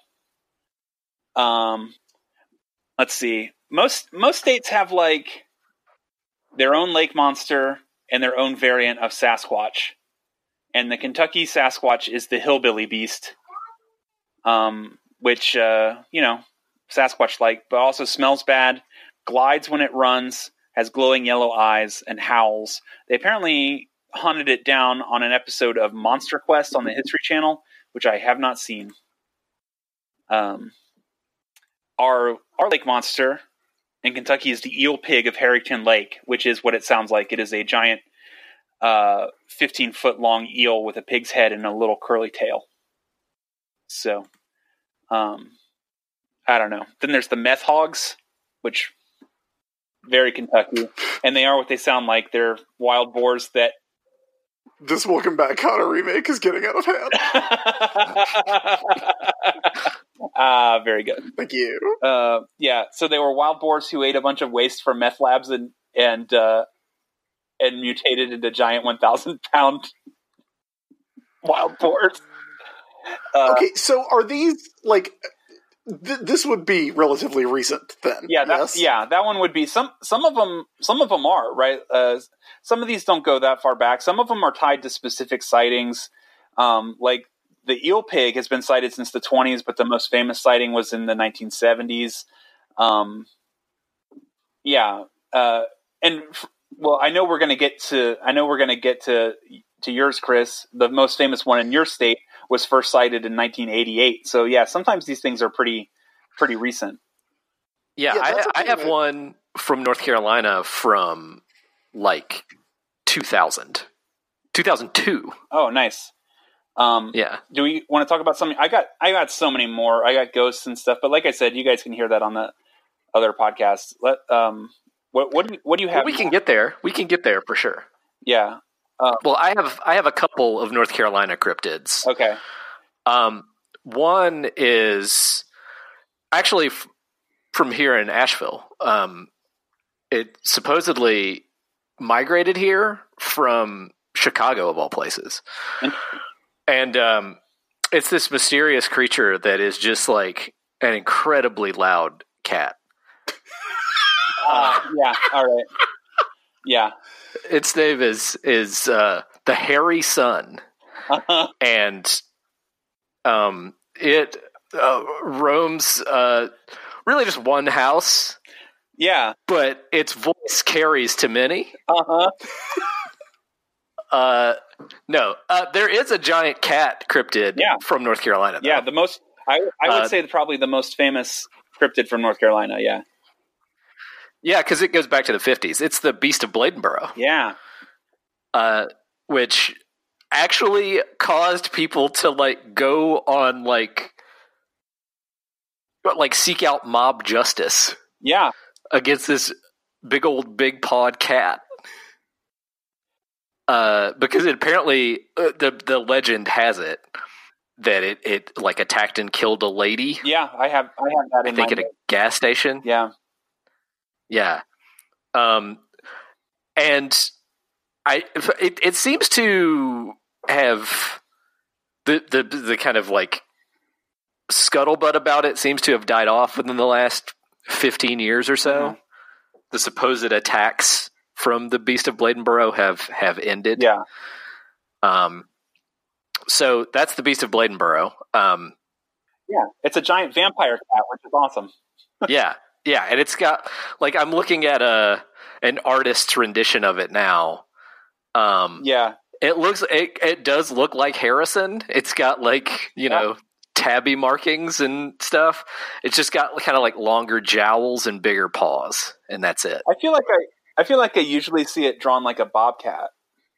Let's see. Most states have like their own lake monster and their own variant of Sasquatch. And the Kentucky Sasquatch is the hillbilly beast, which, Sasquatch-like, but also smells bad, glides when it runs, has glowing yellow eyes, and howls. They apparently hunted it down on an episode of Monster Quest on the History Channel, which I have not seen. Our lake monster in Kentucky is the eel pig of Harrington Lake, which is what it sounds like. It is a giant 15-foot long eel with a pig's head and a little curly tail. So... I don't know. Then there's the meth hogs, which very Kentucky, and they are what they sound like. They're wild boars that. This Welcome Back Kotter remake is getting out of hand. Very good. Thank you. Yeah, so they were wild boars who ate a bunch of waste from meth labs and mutated into giant 1,000-pound wild boars. Okay, so are these like? This would be relatively recent then. Yeah, that one would be some of them. Some of them are right. Some of these don't go that far back. Some of them are tied to specific sightings. Like the eel pig has been sighted since the 1920s, but the most famous sighting was in the 1970s. Well, I know we're going to get to yours, Chris. The most famous one in your state was first sighted in 1988. So yeah, sometimes these things are pretty recent. Yeah, I have one from North Carolina from like 2002. Oh, nice. Yeah. Do we want to talk about something? I got so many more. I got ghosts and stuff, but like I said, you guys can hear that on the other podcast. What do you have? Well, we can get there. We can get there for sure. Yeah. Well, I have a couple of North Carolina cryptids. Okay. One is actually from here in Asheville. It supposedly migrated here from Chicago, of all places. And it's this mysterious creature that is just like an incredibly loud cat. Yeah. All right. Yeah. Its name is the Hairy Sun, and it roams really just one house. Yeah, but its voice carries to many. No, there is a giant cat cryptid from North Carolina. Though. Yeah, the most I would say probably the most famous cryptid from North Carolina. Yeah. Yeah, because it goes back to the 50s. It's the Beast of Bladenboro. Yeah. Which actually caused people to like go on like seek out mob justice. Yeah. Against this big pawed cat. Because it apparently the legend has it that it like attacked and killed a lady. Yeah, I have that in I think at a gas station. Yeah. Yeah. And it seems to have the kind of like scuttlebutt about it seems to have died off within the last 15 years or so. Mm-hmm. The supposed attacks from the Beast of Bladenboro have ended. Yeah. So that's the Beast of Bladenboro. Yeah, it's a giant vampire cat, which is awesome. Yeah. Yeah, and it's got like I'm looking at an artist's rendition of it now. Yeah, it does look like Harrison. It's got like know tabby markings and stuff. It's just got kind of like longer jowls and bigger paws, and that's it. I feel like I usually see it drawn like a bobcat.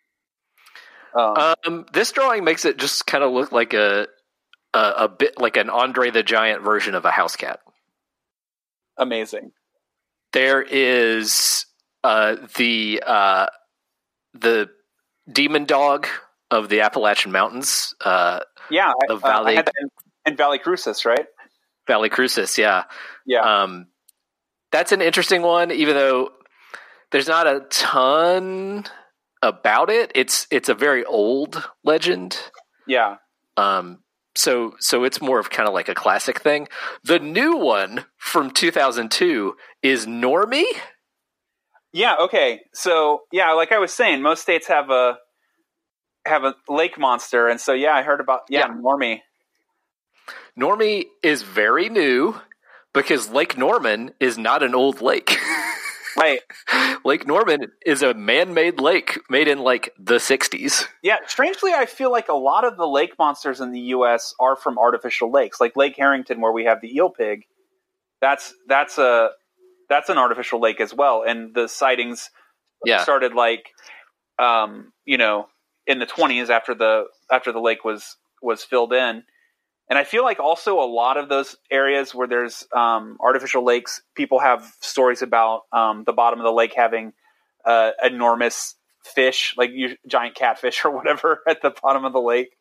This drawing makes it just kind of look like a bit like an Andre the Giant version of a house cat. Amazing. There is the demon dog of the Appalachian Mountains. The Valley. I had that in Valley Crucis, right? Valley Crucis, yeah. Yeah. That's an interesting one, even though there's not a ton about it. It's a very old legend. Yeah. So it's more of kind of like a classic thing. The new one from 2002 is Normie. Yeah. Okay. So yeah, like I was saying, most states have a lake monster, and so I heard about Normie. Normie is very new because Lake Norman is not an old lake. Right. Lake Norman is a man-made lake made in like the 60s. Yeah, strangely, I feel like a lot of the lake monsters in the U.S. are from artificial lakes, like Lake Harrington, where we have the eel pig. That's an artificial lake as well, and the sightings started like, in the 1920s after the lake was filled in, And I feel like also a lot of those areas where there's artificial lakes, people have stories about the bottom of the lake having enormous fish, like giant catfish or whatever at the bottom of the lake.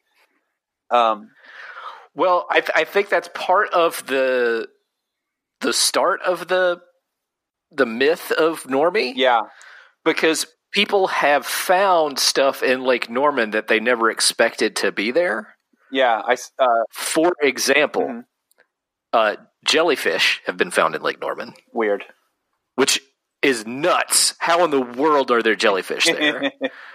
Well, I think that's part of the start of the myth of Normie. Yeah. Because people have found stuff in Lake Norman that they never expected to be there. Yeah. For example, jellyfish have been found in Lake Norman. Weird. Which is nuts. How in the world are there jellyfish there?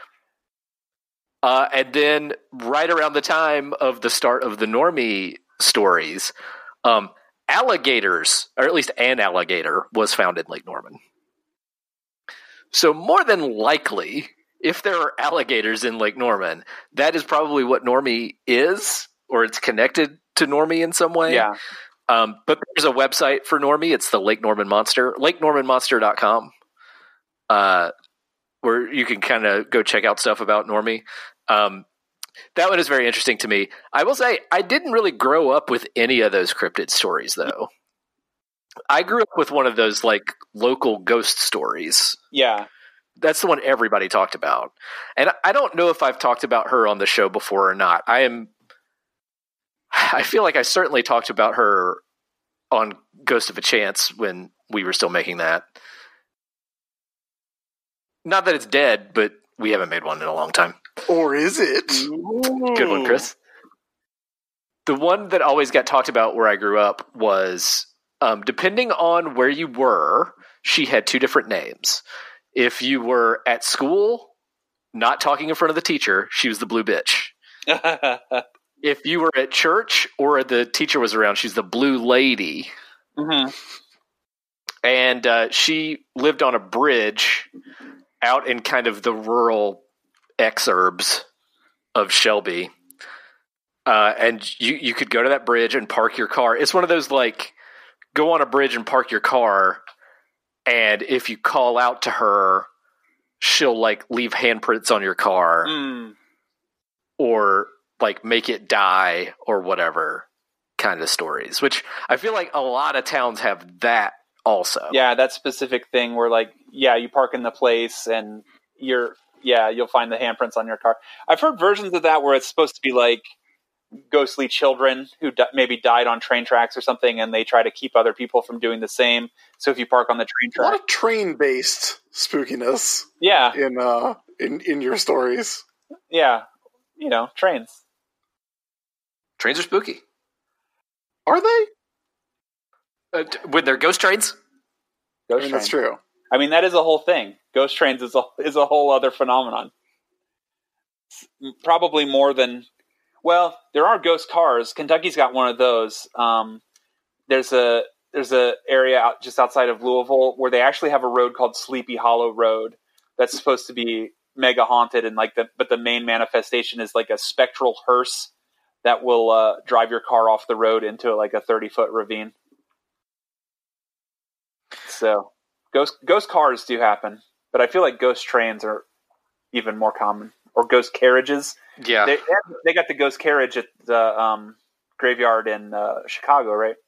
And then right around the time of the start of the Normie stories, alligators, or at least an alligator, was found in Lake Norman. So more than likely, if there are alligators in Lake Norman, that is probably what Normie is, or it's connected to Normie in some way. Yeah. But there's a website for Normie. It's the Lake Norman Monster, lakenormanmonster.com, where you can kind of go check out stuff about Normie. That one is very interesting to me. I will say I didn't really grow up with any of those cryptid stories, though. I grew up with one of those like local ghost stories. Yeah. That's the one everybody talked about. And I don't know if I've talked about her on the show before or not. I feel like I certainly talked about her on Ghost of a Chance when we were still making that. Not that it's dead, but we haven't made one in a long time. Or is it? Good one, Chris. The one that always got talked about where I grew up was, depending on where you were, she had two different names. If you were at school, not talking in front of the teacher, she was the blue bitch. If you were at church or the teacher was around, she's the blue lady. Mm-hmm. And she lived on a bridge out in kind of the rural exurbs of Shelby. And you could go to that bridge and park your car. It's one of those, like, go on a bridge and park your car, and if you call out to her, she'll, like, leave handprints on your car. Or, like, make it die or whatever kind of stories. Which I feel like a lot of towns have that also. Yeah, that specific thing where, like, you park in the place and you'll find the handprints on your car. I've heard versions of that where it's supposed to be like ghostly children who maybe died on train tracks or something, and they try to keep other people from doing the same. So if you park on the train track, a lot of train-based spookiness. Yeah, in your stories. Yeah, trains. Trains are spooky. Are they? When they're ghost trains? That's true. I mean, that is a whole thing. Ghost trains is a whole other phenomenon. Probably more than... Well, there are ghost cars. Kentucky's got one of those. There's a area just outside of Louisville where they actually have a road called Sleepy Hollow Road that's supposed to be mega haunted, and but the main manifestation is like a spectral hearse that will drive your car off the road into like a 30-foot ravine. So ghost cars do happen, but I feel like ghost trains are even more common, or ghost carriages. Yeah, they got the ghost carriage at the graveyard in Chicago, right?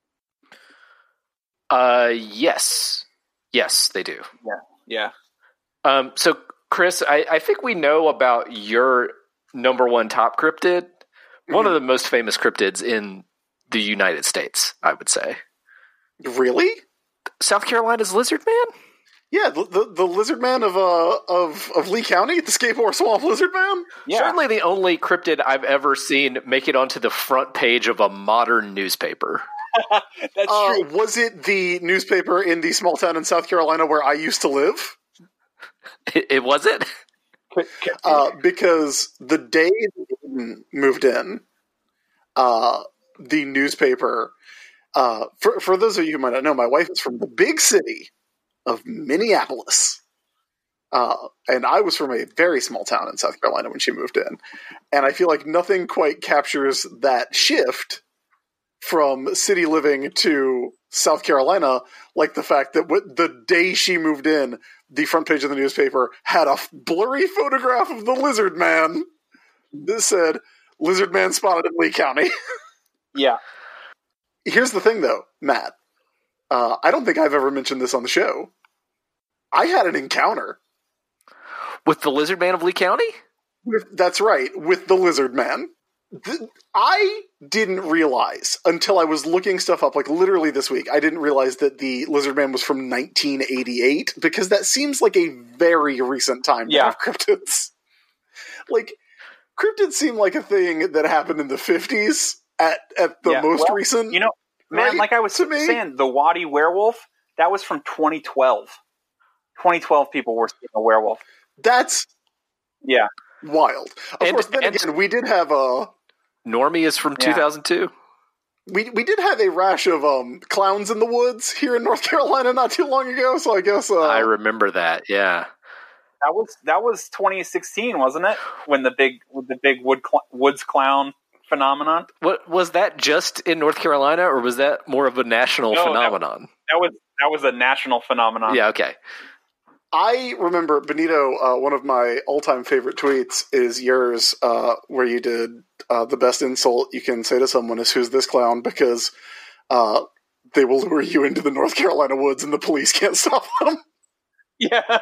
Yes, they do. Yeah. So, Chris, I think we know about your number one top cryptid. One of the most famous cryptids in the United States, I would say. Really? South Carolina's Lizard Man? Yeah, the Lizard Man of Lee County, the Skateboard Swamp Lizard Man? Yeah. Certainly the only cryptid I've ever seen make it onto the front page of a modern newspaper. That's true. Was it the newspaper in the small town in South Carolina where I used to live? It was it? Because the day Aiden moved in, the newspaper... for those of you who might not know, my wife is from the big city of Minneapolis. And I was from a very small town in South Carolina when she moved in. And I feel like nothing quite captures that shift from city living to South Carolina like the fact that the day she moved in, the front page of the newspaper had a blurry photograph of the Lizard Man. This said, Lizard Man spotted in Lee County. Yeah. Here's the thing, though, Matt. I don't think I've ever mentioned this on the show. I had an encounter. With the Lizard Man of Lee County? That's right, with the Lizard Man. I didn't realize until I was looking stuff up, like literally this week, I didn't realize that the Lizard Man was from 1988, because that seems like a very recent time to have cryptids. Like, cryptids seem like a thing that happened in the 50s at the most recent. You know, man, like I was saying, the Waddy werewolf, that was from 2012. 2012 people were seeing a werewolf. That's wild. Of course, then again, we did have Normie is from 2002. We did have a rash of clowns in the woods here in North Carolina not too long ago, so I guess I remember that. Yeah, that was 2016, wasn't it? When the big woods clown phenomenon. What was that? Just in North Carolina, or was that more of a national phenomenon? That was a national phenomenon. Yeah. Okay. I remember, Benito, one of my all-time favorite tweets is yours, where you did the best insult you can say to someone is, "Who's this clown?" Because they will lure you into the North Carolina woods and the police can't stop them. Yeah.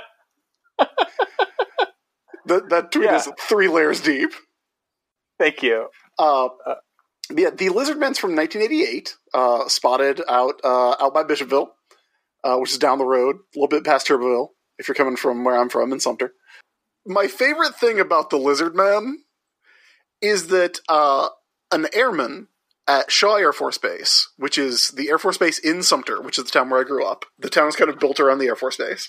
That tweet is 3 layers deep. Thank you. The Lizard Man's from 1988, spotted out by Bishopville, which is down the road, a little bit past Turboville, if you're coming from where I'm from in Sumter. My favorite thing about the Lizard Man is that an airman at Shaw Air Force Base, which is the Air Force Base in Sumter, which is the town where I grew up. The town is kind of built around the Air Force Base.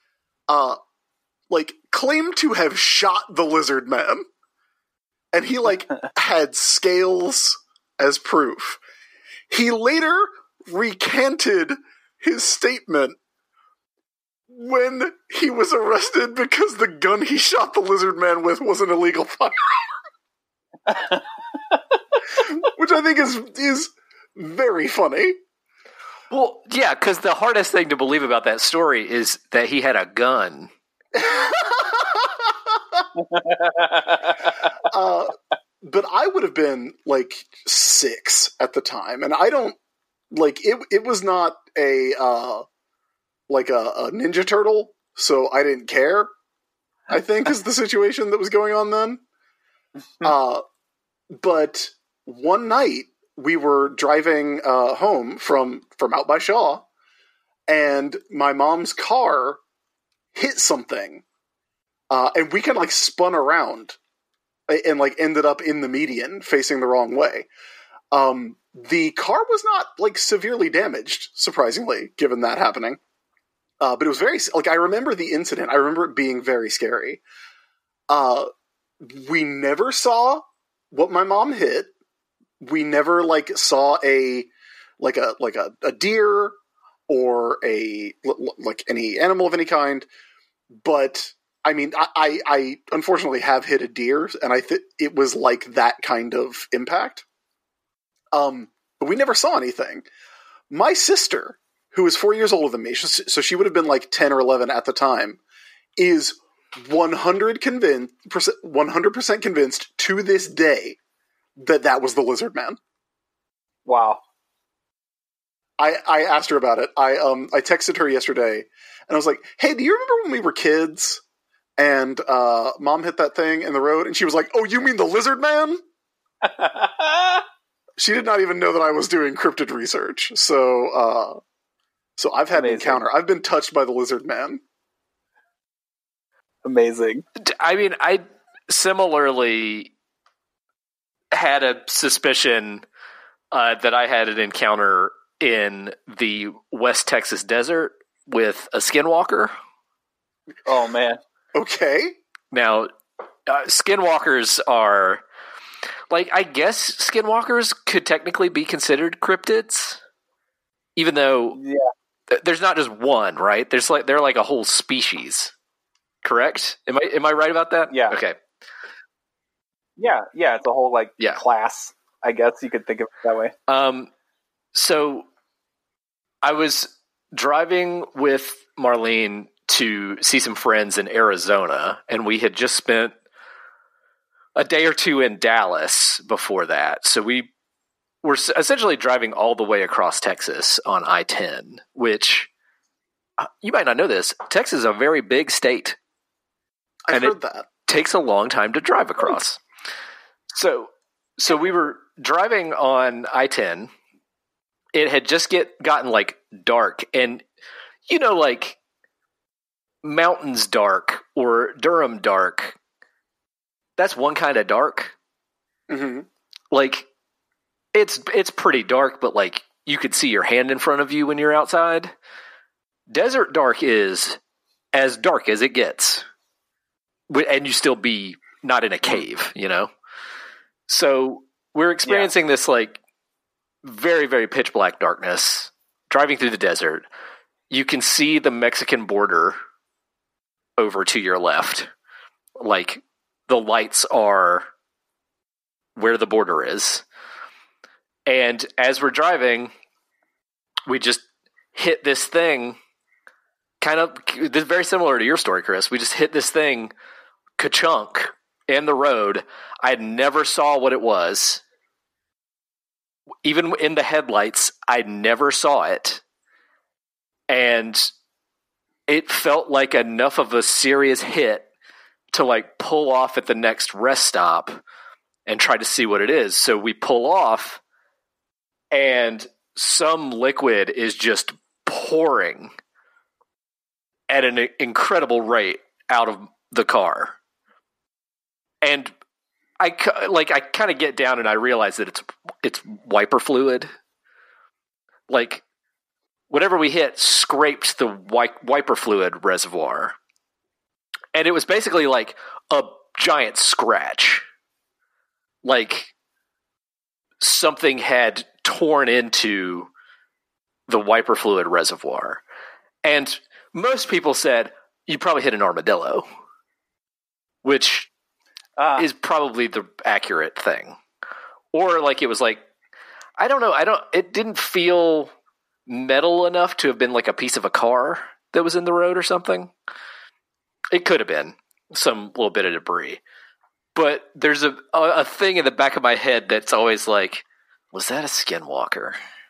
Claimed to have shot the Lizard Man. And he, had scales as proof. He later recanted his statement when he was arrested because the gun he shot the Lizard Man with was an illegal firearm. Which I think is very funny. Well, yeah, because the hardest thing to believe about that story is that he had a gun. But I would have been 6 at the time, and I don't it was not a Ninja Turtle, so I didn't care. I think is the situation that was going on then. But one night we were driving home from out by Shaw, and my mom's car hit something, and we kind of spun around and ended up in the median facing the wrong way. The car was not severely damaged, surprisingly, given that happening. But it was very I remember the incident. I remember it being very scary. We never saw what my mom hit. We never saw a deer or any animal of any kind. But I mean, I unfortunately have hit a deer, and I think it was that kind of impact. But we never saw anything. My sister, who is 4 years older than me, so she would have been 10 or 11 at the time, is 100% convinced to this day that was the Lizard Man. Wow. I asked her about it. I texted her yesterday, and I was like, "Hey, do you remember when we were kids and Mom hit that thing in the road?" And she was like, "Oh, you mean the Lizard Man?" She did not even know that I was doing cryptid research. So I've had an encounter. I've been touched by the Lizard Man. Amazing. I mean, I similarly had a suspicion that I had an encounter in the West Texas desert with a skinwalker. Oh, man. Okay. Now, skinwalkers are... I guess skinwalkers could technically be considered cryptids, even though there's not just one, right? They're like a whole species, correct? Am I right about that? Yeah. Okay. Yeah, it's a whole class, I guess you could think of it that way. So I was driving with Marlene to see some friends in Arizona, and we had just spent a day or two in Dallas before that. So we we're essentially driving all the way across Texas on I-10, which you might not know this. Texas is a very big state. I've heard that. Takes a long time to drive across. So we were driving on I-10. It had just gotten like dark, and like mountains dark or Durham dark. That's one kind of dark. Mm-hmm. Like it's pretty dark, but like you could see your hand in front of you when you're outside. Desert dark is as dark as it gets, and you still be not in a cave, So we're experiencing this like very, very pitch black darkness, driving through the desert. You can see the Mexican border over to your left. Like the lights are where the border is. And as we're driving, we just hit this thing, this is very similar to your story, Chris. We just hit this thing, ka-chunk, in the road. I never saw what it was. Even in the headlights, I never saw it. And it felt like enough of a serious hit to like pull off at the next rest stop and try to see what it is. So we pull off, and some liquid is just pouring at an incredible rate out of the car. And I kind of get down and I realize that it's wiper fluid. Like whatever we hit scraped the wiper fluid reservoir. And it was basically like a giant scratch. Like something had torn into the wiper fluid reservoir. And most people said, you probably hit an armadillo, which is probably the accurate thing. Or like it was like, I don't know, it didn't feel metal enough to have been like a piece of a car that was in the road or something. It could have been some little bit of debris. But there's a thing in the back of my head that's always like, was that a skinwalker?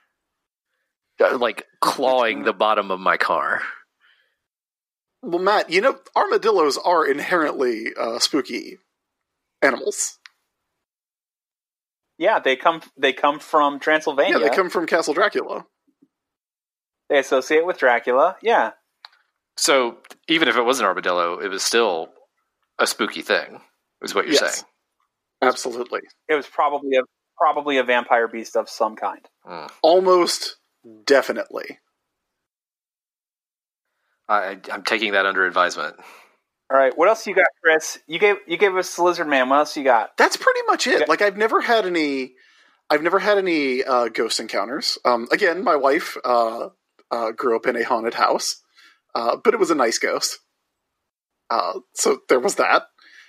Like clawing the bottom of my car. Well, Matt, armadillos are inherently spooky animals. Yeah, they come from Transylvania. Yeah, they come from Castle Dracula. They associate with Dracula, yeah. So even if it was an armadillo, it was still a spooky thing, is what you're saying. Absolutely. It was probably a vampire beast of some kind. Almost definitely. I'm taking that under advisement. All right, what else you got, Chris? You gave us the Lizard Man. What else you got? That's pretty much it. Like I've never had any ghost encounters. Again, my wife grew up in a haunted house, but it was a nice ghost. So there was that.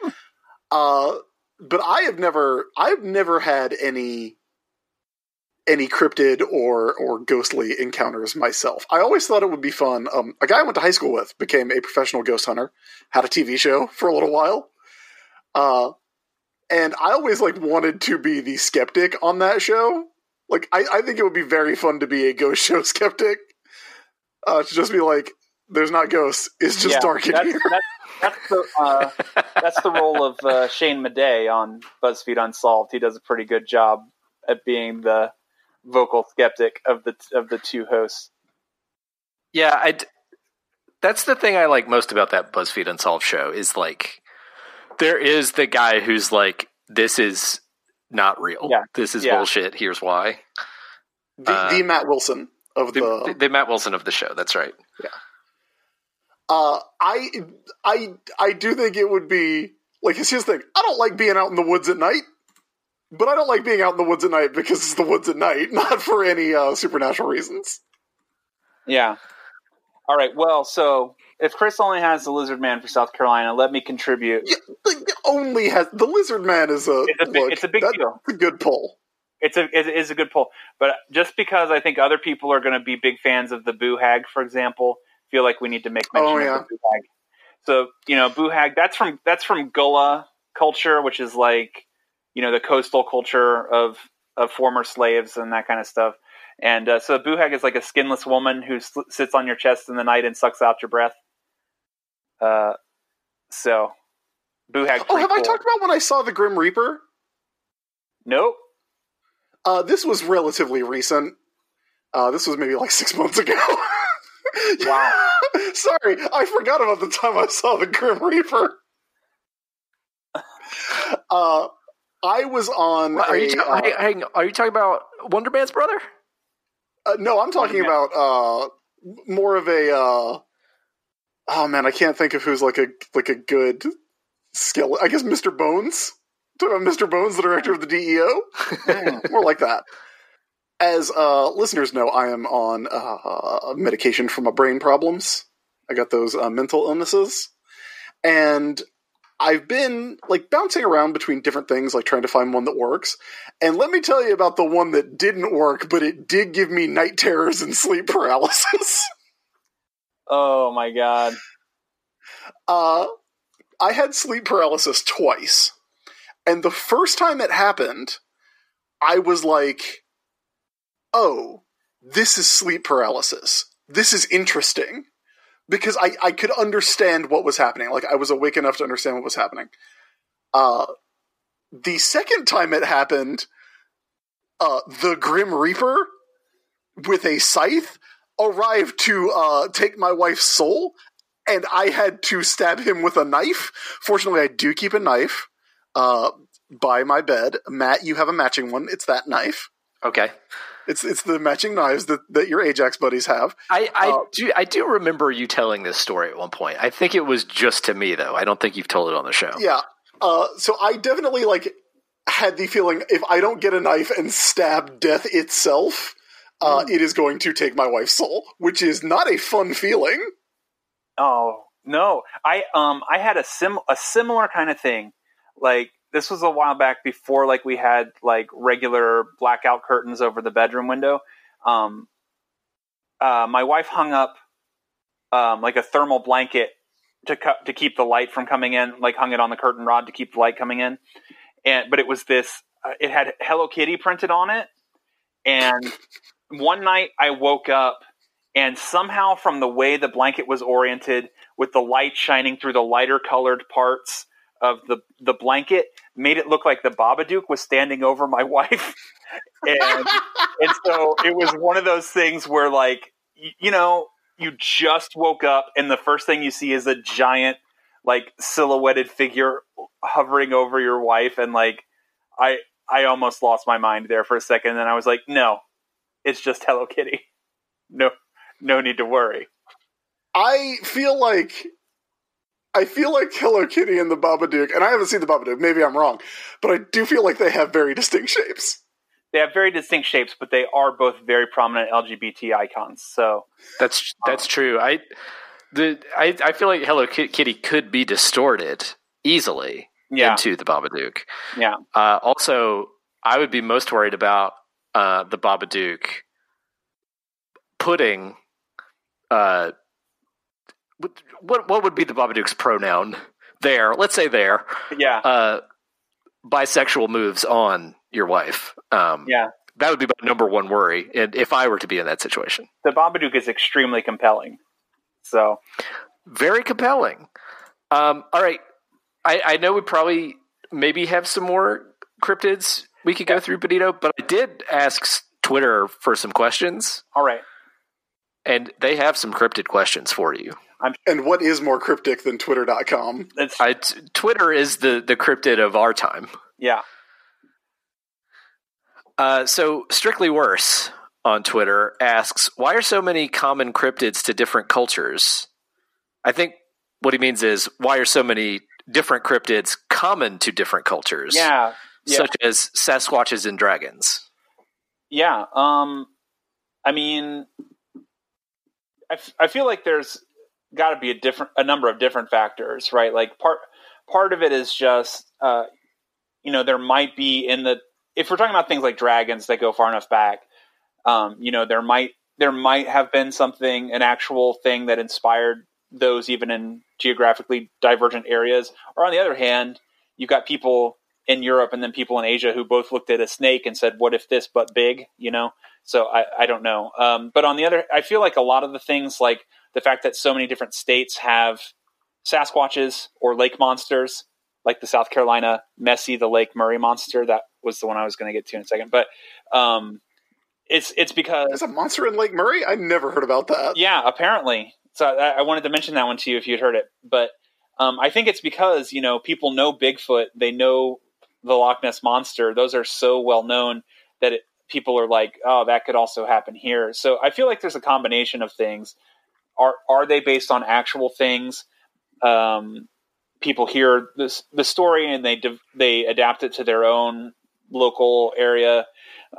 But I've never had any cryptid or ghostly encounters myself. I always thought it would be fun. A guy I went to high school with became a professional ghost hunter, had a TV show for a little while. And I always wanted to be the skeptic on that show. I think it would be very fun to be a ghost show skeptic. To just be like, there's not ghosts. It's just dark in here. That's the role of Shane Madej on BuzzFeed Unsolved. He does a pretty good job at being the vocal skeptic of the two hosts. Yeah, that's the thing I like most about that BuzzFeed Unsolved show is there is the guy who's like, this is not real. Yeah. This is bullshit. Here's why. The Matt Wilson of the Matt Wilson of the show. That's right. Yeah. I do think it would be here's the thing. I don't like being out in the woods at night, but I don't like being out in the woods at night because it's the woods at night, not for any supernatural reasons. Yeah. All right. Well, so if Chris only has the Lizard Man for South Carolina, let me contribute. Yeah, the Lizard Man is it's a big deal. It's a good pull. It is a good pull. But just because I think other people are going to be big fans of the Boo Hag, for example, feel like we need to make mention of the Boo Hag. So, Boo Hag, that's from Gullah culture, which is the coastal culture of former slaves and that kind of stuff. And so a boohag is like a skinless woman who sits on your chest in the night and sucks out your breath. So boohag. Oh, have I talked about when I saw the Grim Reaper? Nope. This was relatively recent. This was maybe like 6 months ago. Wow. Sorry, I forgot about the time I saw the Grim Reaper. I was on. Are you talking about Wonder Man's brother? No, I'm talking about more of a. Oh man, I can't think of who's like a good skill. I guess Mr. Bones. Talking about Mr. Bones, the director of the DEO. More like that. As listeners know, I am on medication for my brain problems. I got those mental illnesses, and I've been like bouncing around between different things, like trying to find one that works. And let me tell you about the one that didn't work, but it did give me night terrors and sleep paralysis. Oh my god. I had sleep paralysis twice. And the first time it happened, I was like, oh, this is sleep paralysis. This is interesting. Because I could understand what was happening. Like, I was awake enough to understand what was happening. The second time it happened, the Grim Reaper with a scythe arrived to take my wife's soul, and I had to stab him with a knife. Fortunately, I do keep a knife by my bed. Matt, you have a matching one. It's that knife. Okay. It's the matching knives that your Ajax buddies have. I do remember you telling this story at one point. I think it was just to me, though. I don't think you've told it on the show. Yeah. So I definitely had the feeling if I don't get a knife and stab death itself, it is going to take my wife's soul, which is not a fun feeling. Oh no! I had a similar kind of thing. Like, this was a while back before we had regular blackout curtains over the bedroom window. My wife hung up a thermal blanket to keep the light from coming in, hung it on the curtain rod to keep the light coming in. But it was this, it had Hello Kitty printed on it. And one night I woke up, and somehow from the way the blanket was oriented, with the light shining through the lighter colored parts of the blanket, made it look like the Babadook was standing over my wife. And so it was one of those things where you just woke up and the first thing you see is a giant silhouetted figure hovering over your wife. And I almost lost my mind there for a second. And then I was like, no, it's just Hello Kitty. No need to worry. I feel like Hello Kitty and the Babadook, and I haven't seen the Babadook, maybe I'm wrong, but I do feel like they have very distinct shapes. They have very distinct shapes, but they are both very prominent LGBT icons. So that's true. I feel like Hello Kitty could be distorted easily into the Babadook. Yeah. Also, I would be most worried about the Babadook putting. What would be the Babadook's pronoun there? Let's say there. Yeah. Bisexual moves on your wife. Yeah. That would be my number one worry, and if I were to be in that situation. The Babadook is extremely compelling. So. Very compelling. All right. I know we probably maybe have some more cryptids we could go through, Benito, but I did ask Twitter for some questions. All right. And they have some cryptid questions for you. And what is more cryptic than Twitter.com? Twitter is the cryptid of our time. Yeah. So Strictly Worse on Twitter asks, why are so many common cryptids to different cultures? I think what he means is, why are so many different cryptids common to different cultures? Yeah. Such as Sasquatches and dragons. Yeah. I mean, I feel like there's got to be a number of different factors, right? Part of it is just, there might be if we're talking about things like dragons that go far enough back, there might have been an actual thing that inspired those even in geographically divergent areas. Or on the other hand, you've got people in Europe and then people in Asia who both looked at a snake and said, what if this but big, you know? So I don't know. But on the other, I feel like a lot of the things, like the fact that so many different states have Sasquatches or lake monsters, like the South Carolina Messi, the Lake Murray monster. That was the one I was going to get to in a second. But it's because there's a monster in Lake Murray. I never heard about that. Yeah, apparently. So I wanted to mention that one to you if you'd heard it. But I think it's because, you know, people know Bigfoot. They know the Loch Ness Monster. Those are so well known that people are like, oh, that could also happen here. So I feel like there's a combination of things. Are they based on actual things? People hear the story and they adapt it to their own local area,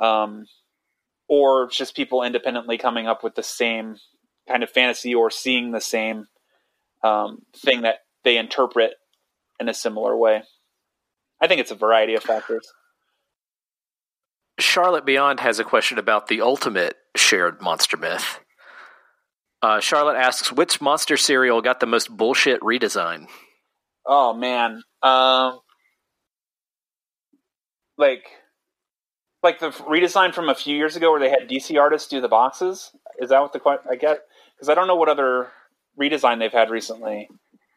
or just people independently coming up with the same kind of fantasy or seeing the same thing that they interpret in a similar way. I think it's a variety of factors. Charlotte Beyond has a question about the ultimate shared monster myth. Charlotte asks, which monster cereal got the most bullshit redesign? Oh, man. Like the redesign from a few years ago where they had DC artists do the boxes? Is that what I get? Because I don't know what other redesign they've had recently.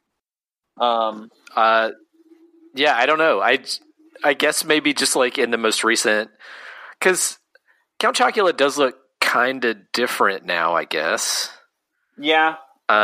Yeah, I don't know. I guess maybe just like in the most recent, because Count Chocula does look kind of different now, I guess. Yeah.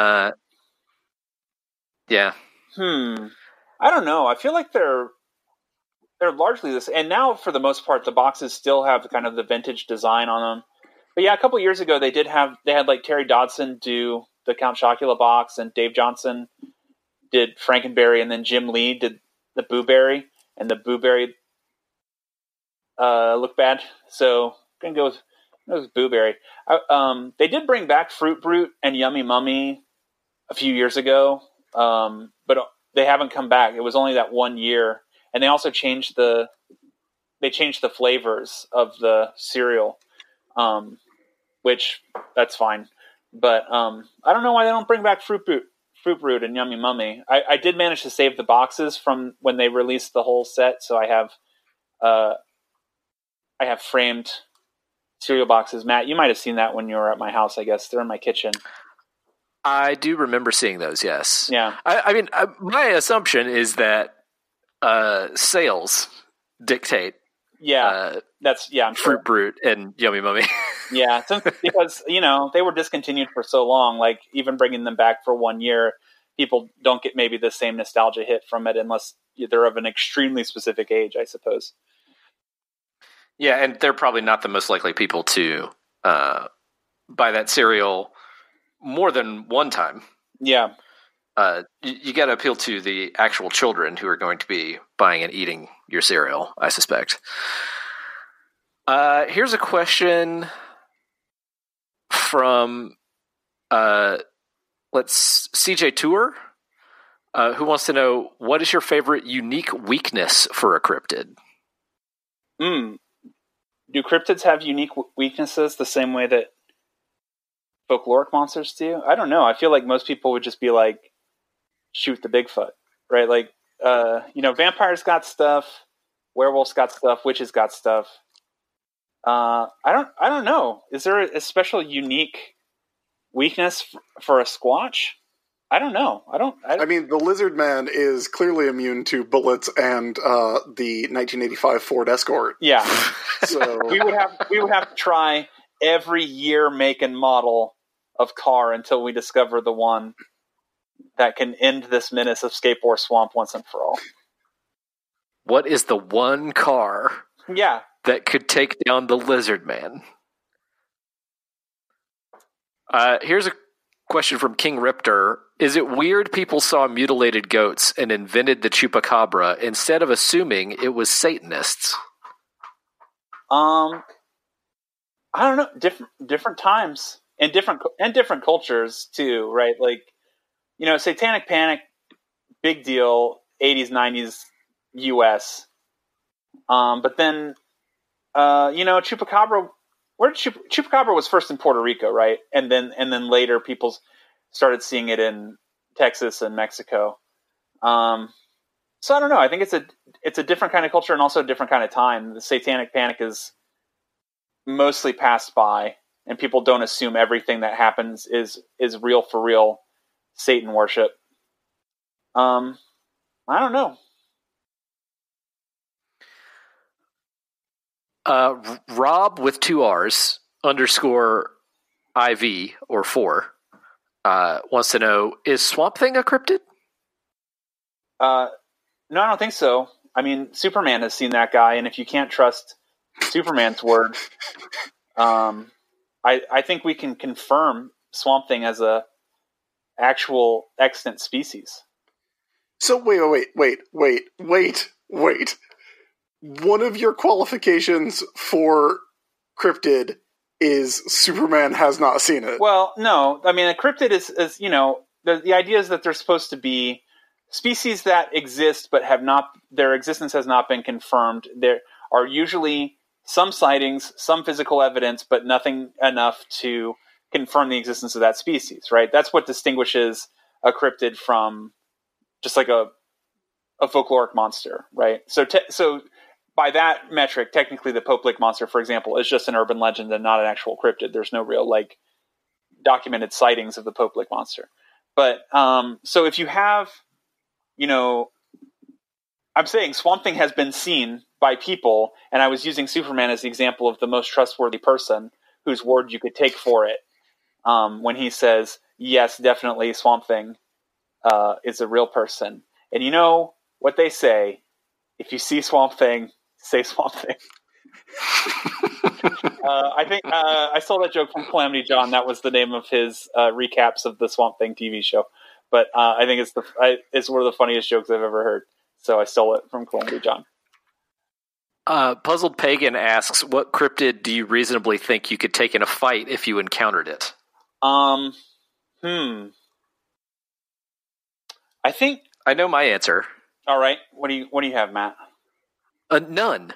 Yeah. I don't know. I feel like they're largely this, and now for the most part, the boxes still have kind of the vintage design on them. But yeah, a couple years ago, they had like Terry Dodson do the Count Chocula box, and Dave Johnson did Frankenberry, and then Jim Lee did the Boo Berry, and the Boo Berry looked bad. So I'm gonna go with Boo Berry. They did bring back Fruit Brute and Yummy Mummy a few years ago, but they haven't come back. It was only that 1 year, and they also changed the flavors of the cereal, which that's fine. But I don't know why they don't bring back Fruit Brute and Yummy Mummy. I did manage to save the boxes from when they released the whole set, so I have framed cereal boxes. Matt, you might have seen that when you were at my house. I guess they're in my kitchen. I do remember seeing those. Yes. Yeah. I mean, my assumption is that sales dictate. Yeah. I'm Fruit sure. Brute and Yummy Mummy. Yeah, because they were discontinued for so long. Like even bringing them back for 1 year, people don't get maybe the same nostalgia hit from it unless they're of an extremely specific age, I suppose. Yeah, and they're probably not the most likely people to buy that cereal more than one time. Yeah. You got to appeal to the actual children who are going to be buying and eating your cereal, I suspect. Here's a question from CJ Tour, who wants to know, what is your favorite unique weakness for a cryptid? Do cryptids have unique weaknesses the same way that folkloric monsters do? I don't know. I feel like most people would just be like, shoot the Bigfoot, right? Like, vampires got stuff, werewolves got stuff, witches got stuff. I don't know. Is there a special unique weakness for a Squatch? I don't know. I mean, the Lizard Man is clearly immune to bullets and the 1985 Ford Escort. Yeah. So we would have to try every year, make, and model of car until we discover the one that can end this menace of Skateboard Swamp once and for all. What is the one car? Yeah. That could take down the Lizard Man? Here's a question from King Riptor. Is it weird people saw mutilated goats and invented the chupacabra instead of assuming it was Satanists? I don't know. Different times and different cultures too, right? Like, Satanic Panic, big deal, 80s, 90s US. But then, Chupacabra, Chupacabra was first in Puerto Rico, right? And then later people started seeing it in Texas and Mexico. So I don't know. I think it's a different kind of culture and also a different kind of time. The Satanic Panic is mostly passed by, and people don't assume everything that happens is real for real Satan worship. I don't know. Rob with 2 R's _IV or 4 wants to know, is Swamp Thing a cryptid? No, I don't think so. I mean, Superman has seen that guy, and if you can't trust Superman's word, I think we can confirm Swamp Thing as a actual extant species. So wait. One of your qualifications for cryptid is Superman has not seen it. Well, no. I mean, a cryptid is the idea is that they're supposed to be species that exist but their existence has not been confirmed. There are usually some sightings, some physical evidence, but nothing enough to confirm the existence of that species, right? That's what distinguishes a cryptid from just like a folkloric monster, right? So by that metric, technically the Pope Lake monster, for example, is just an urban legend and not an actual cryptid. There's no real documented sightings of the Pope Lake monster. But so if you have, I'm saying Swamp Thing has been seen by people, and I was using Superman as the example of the most trustworthy person whose word you could take for it. When he says, yes, definitely Swamp Thing is a real person. And you know what they say, if you see Swamp Thing, say Swamp Thing. I think I stole that joke from Calamity John. That was the name of his recaps of the Swamp Thing TV show. But I think it's one of the funniest jokes I've ever heard. So I stole it from Calamity John. Puzzled Pagan asks, what cryptid do you reasonably think you could take in a fight if you encountered it? I think I know my answer. All right. What do you have, Matt? None.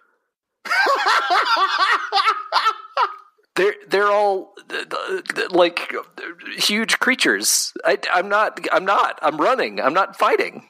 They're all like huge creatures. I'm running. I'm not fighting.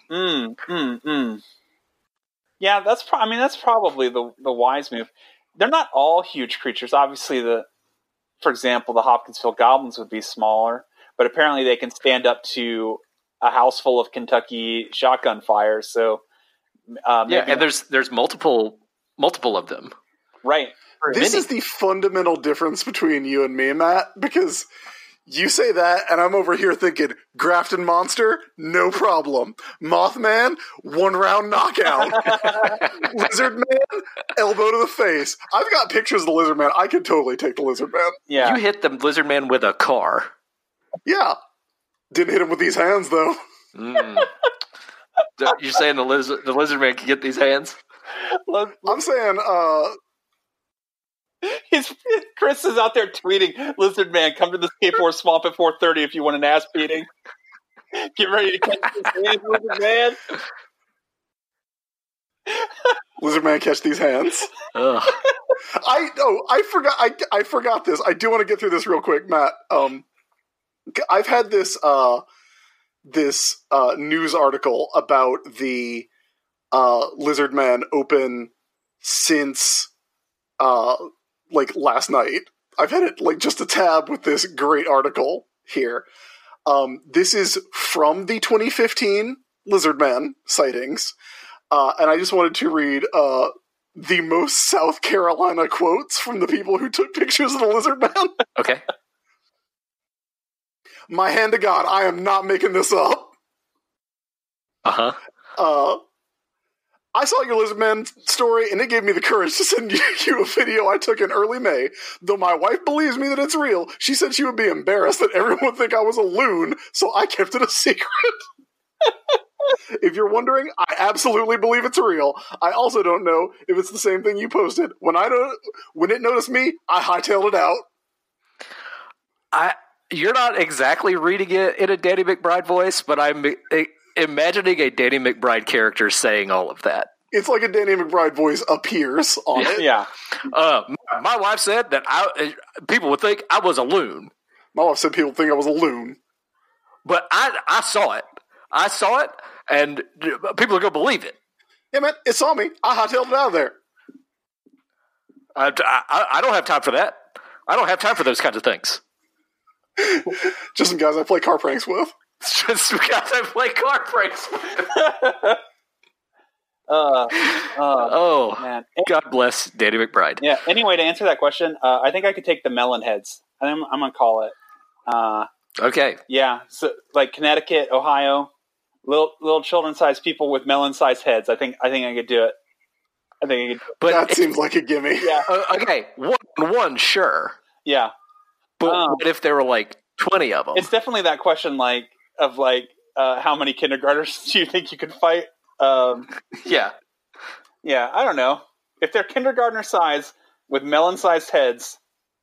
Yeah, that's probably the wise move. They're not all huge creatures. Obviously, for example, the Hopkinsville goblins would be smaller, but apparently they can stand up to a house full of Kentucky shotgun fires. So and there's multiple of them. Right. This is the fundamental difference between you and me, Matt, because you say that, and I'm over here thinking, Grafton Monster, no problem. Mothman, 1-round knockout. Lizard Man, elbow to the face. I've got pictures of the Lizard Man. I could totally take the Lizard Man. Yeah. You hit the Lizard Man with a car. Yeah. Didn't hit him with these hands, though. You're saying the Lizard Man can get these hands? I'm saying, Chris is out there tweeting, Lizard Man, come to the skateboard swamp at 4:30 if you want an ass beating. Get ready to catch this hand, Lizard Man. Lizard Man, catch these hands. Ugh. I forgot this. I do want to get through this real quick, Matt. I've had this news article about the Lizard Man open since last night. I've had it just a tab with this great article here. This is from the 2015 Lizard Man sightings, and I just wanted to read the most South Carolina quotes from the people who took pictures of the Lizard Man. Okay. My hand to God, I am not making this up. I saw your Lizard Man story, and it gave me the courage to send you a video I took in early May. Though my wife believes me that it's real, she said she would be embarrassed that everyone would think I was a loon, so I kept it a secret. If you're wondering, I absolutely believe it's real. I also don't know if it's the same thing you posted. When it noticed me, I hightailed it out. You're not exactly reading it in a Danny McBride voice, but I'm imagining a Danny McBride character saying all of that. It's like a Danny McBride voice appears on it. Yeah. My wife said that people would think I was a loon. My wife said people think I was a loon. But I saw it. I saw it, and people are going to believe it. Yeah, man, it saw me. I hightailed it out of there. I don't have time for that. I don't have time for those kinds of things. Just some guys I play car pranks with. Just some guys I play car pranks with. Oh, man. God bless Danny McBride. Yeah, anyway, to answer that question, I think I could take the melon heads. I'm going to call it. Okay. Yeah, so like Connecticut, Ohio, little children-sized people with melon-sized heads. I think I could do it. I think I could. But that seems like a gimme. Yeah. Okay, one, sure. Yeah. But what if there were like 20 of them? It's definitely that question, how many kindergartners do you think you could fight? Yeah. Yeah, I don't know. If they're kindergartner size with melon-sized heads,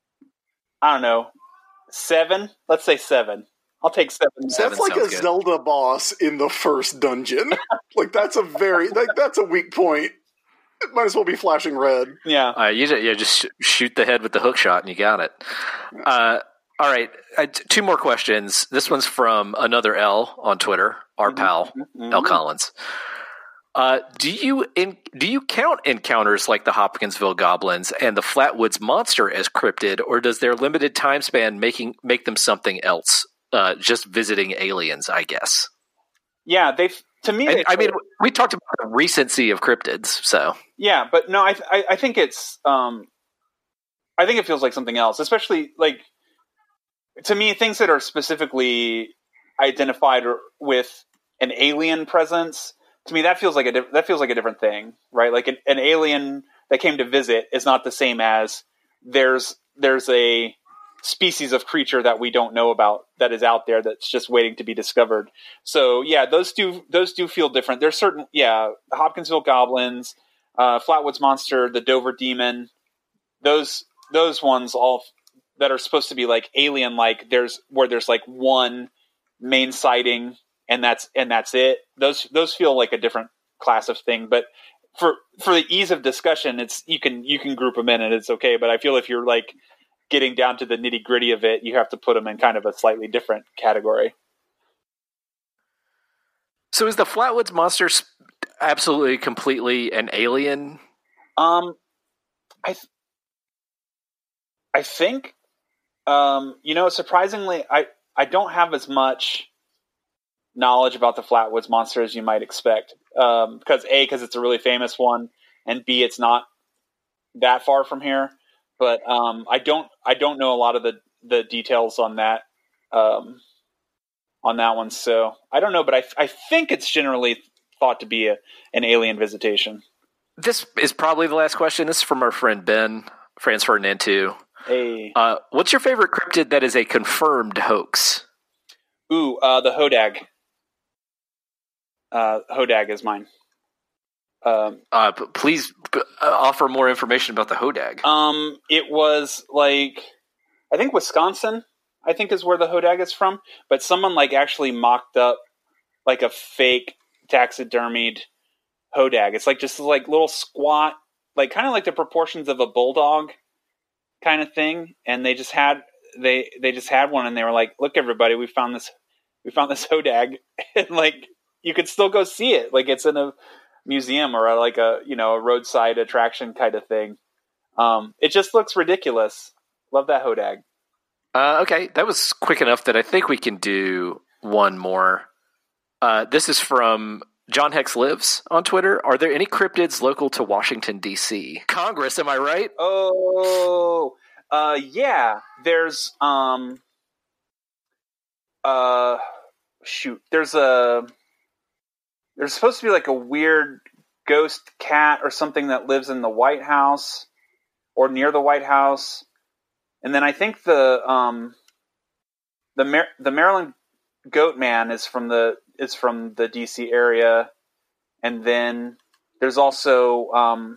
I don't know. 7? Let's say 7. I'll take 7. That's like a Zelda boss in the first dungeon. Like that's a weak point. It might as well be flashing red. Yeah. You just shoot the head with the hook shot and you got it. All right. 2 more questions. This one's from another L on Twitter, our pal, L Collins. Do you count encounters like the Hopkinsville Goblins and the Flatwoods Monster as cryptid, or does their limited time span make them something else? Just visiting aliens, I guess. Yeah, to me. I mean, we talked about the recency of cryptids, so yeah, but no, I think it's. I think it feels like something else, especially like to me, things that are specifically identified with an alien presence. To me, that feels like a different thing, right? Like an alien that came to visit is not the same as there's a species of creature that we don't know about that is out there that's just waiting to be discovered. So yeah, those do feel different. There's certain the Hopkinsville Goblins, Flatwoods Monster, the Dover Demon, those ones all that are supposed to be like alien like. There's like one main sighting. And that's it. Those feel like a different class of thing. But for the ease of discussion, you can group them in and it's okay. But I feel if you're like getting down to the nitty gritty of it, you have to put them in kind of a slightly different category. So is the Flatwoods Monster absolutely completely an alien? I think surprisingly, I don't have as much knowledge about the Flatwoods Monster as you might expect, because it's a really famous one, and B, it's not that far from here. But I don't know a lot of the details on that one, so I don't know. But I think it's generally thought to be an alien visitation. This is probably the last question. This is from our friend Ben, Franz Ferdinand too. Hey, what's your favorite cryptid that is a confirmed hoax? Ooh, the Hodag. Hodag is mine. Please offer more information about the Hodag. It was like, I think Wisconsin, I think is where the Hodag is from, but someone like actually mocked up like a fake taxidermied Hodag. It's like just like little squat, like kind of like the proportions of a bulldog kind of thing. And they just had one and they were like, look, everybody, we found this Hodag. And like, you could still go see it. Like it's in a museum or like a roadside attraction kind of thing. It just looks ridiculous. Love that Hodag. Okay, that was quick enough that I think we can do one more. This is from John Hex Lives on Twitter. Are there any cryptids local to Washington, D.C.? Congress, am I right? Oh, yeah. There's there's supposed to be like a weird ghost cat or something that lives in the White House or near the White House. And then I think the Maryland Goat Man is from the DC area. And then there's also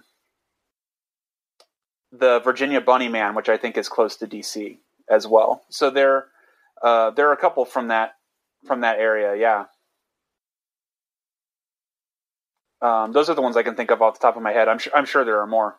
the Virginia Bunny Man, which I think is close to DC as well. So there are a couple from that area, yeah. Those are the ones I can think of off the top of my head. I'm sure there are more.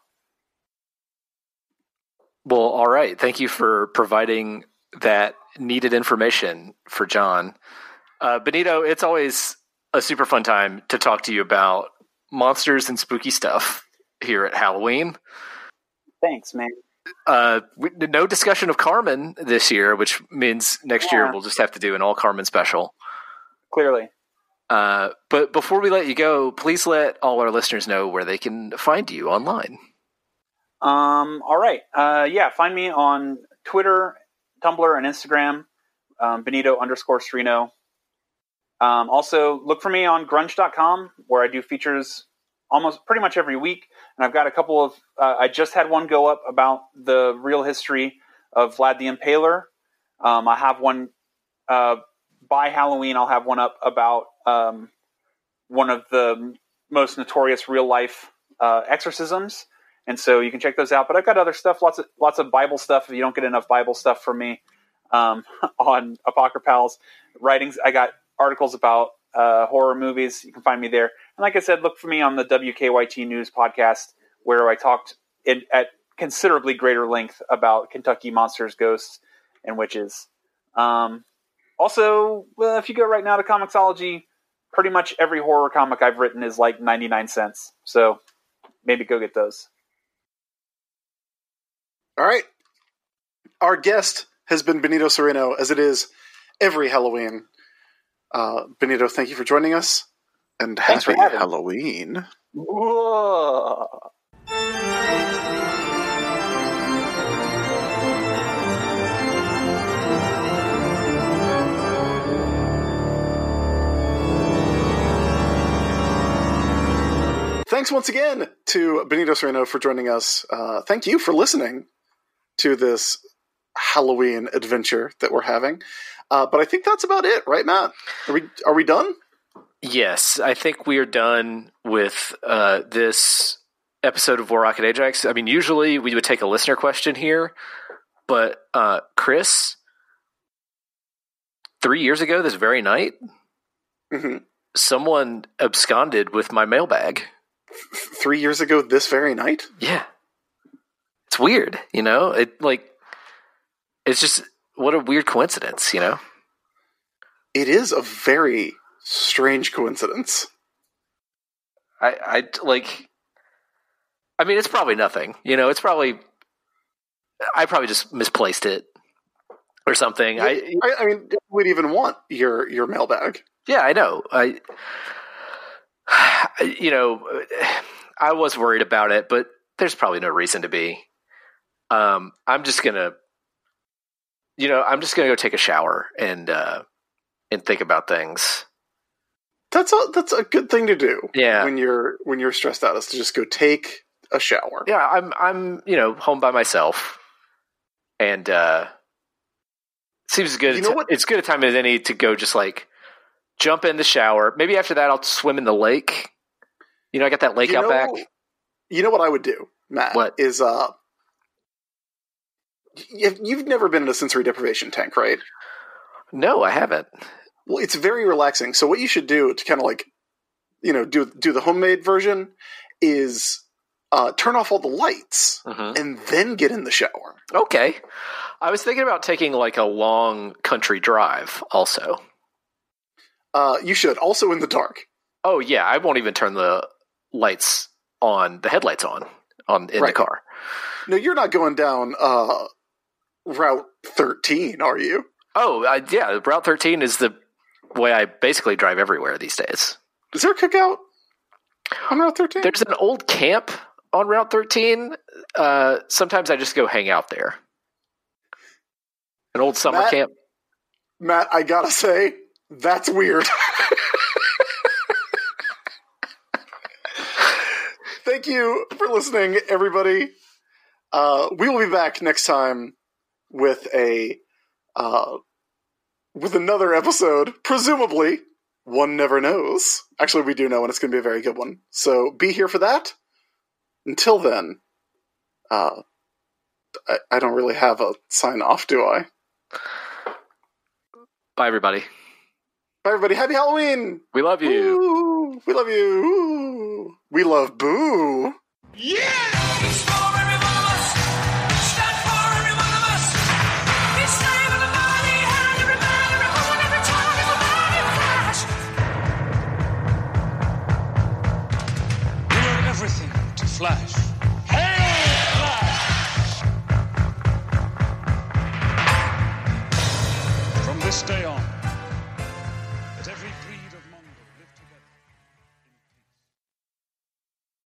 Well, all right. Thank you for providing that needed information for John. Benito, it's always a super fun time to talk to you about monsters and spooky stuff here at Halloween. Thanks, man. No discussion of Carmen this year, which means next year we'll just have to do an all Carmen special. Clearly. But before we let you go, please let all our listeners know where they can find you online. All right. Find me on Twitter, Tumblr, and Instagram, Benito_Cereno. Also, look for me on grunge.com, where I do features almost pretty much every week. And I've got a couple of, I just had one go up about the real history of Vlad the Impaler. I have one, by Halloween, I'll have one up about one of the most notorious real life exorcisms. And so you can check those out. But I've got other stuff, lots of Bible stuff. If you don't get enough Bible stuff from me on Apocrypals writings, I got articles about horror movies. You can find me there. And like I said, look for me on the WKYT News podcast, where I talked at considerably greater length about Kentucky monsters, ghosts, and witches. Also, if you go right now to Comixology, pretty much every horror comic I've written is like 99 cents. So maybe go get those. All right. Our guest has been Benito Cereno, as it is every Halloween. Benito, thank you for joining us, and happy Halloween. Whoa. Thanks once again to Benito Cereno for joining us. Thank you for listening to this Halloween adventure that we're having. But I think that's about it, right, Matt? Are we done? Yes, I think we are done with this episode of War Rocket Ajax. I mean, usually we would take a listener question here, but Chris, 3 years ago this very night, someone absconded with my mailbag. 3 years ago this very night? Yeah. It's weird, you know? It's just... what a weird coincidence, you know? It is a very strange coincidence. I mean, it's probably nothing. You know, I probably just misplaced it or something. Yeah, I mean, who would even want your mailbag? Yeah, I know. I was worried about it, but there's probably no reason to be. I'm just gonna go take a shower and think about things. That's a good thing to do. Yeah. When you're stressed out, is to just go take a shower. Yeah, I'm home by myself, and seems good. It's good a time as any to go just like jump in the shower. Maybe after that I'll swim in the lake. You know, I got that lake out back. You know what I would do, Matt? What is You've never been in a sensory deprivation tank, right? No, I haven't. Well, it's very relaxing. So what you should do to kind of like, do the homemade version is turn off all the lights and then get in the shower. Okay. I was thinking about taking like a long country drive also. You should. Also in the dark. Oh, yeah. I won't even turn the headlights on in the car. No, you're not going down Route 13, are you? Oh, yeah. Route 13 is the way I basically drive everywhere these days. Is there a cookout on Route 13? There's an old camp on Route 13. Sometimes I just go hang out there. An old summer camp. Matt, I gotta say, that's weird. Thank you for listening, everybody. We will be back next time with another episode, presumably. One never knows. Actually, we do know, and it's going to be a very good one. So be here for that. Until then, I don't really have a sign off, do I? Bye, everybody. Bye, everybody. Happy Halloween! We love you. Ooh, we love you. Ooh. We love Boo. Yeah! flash.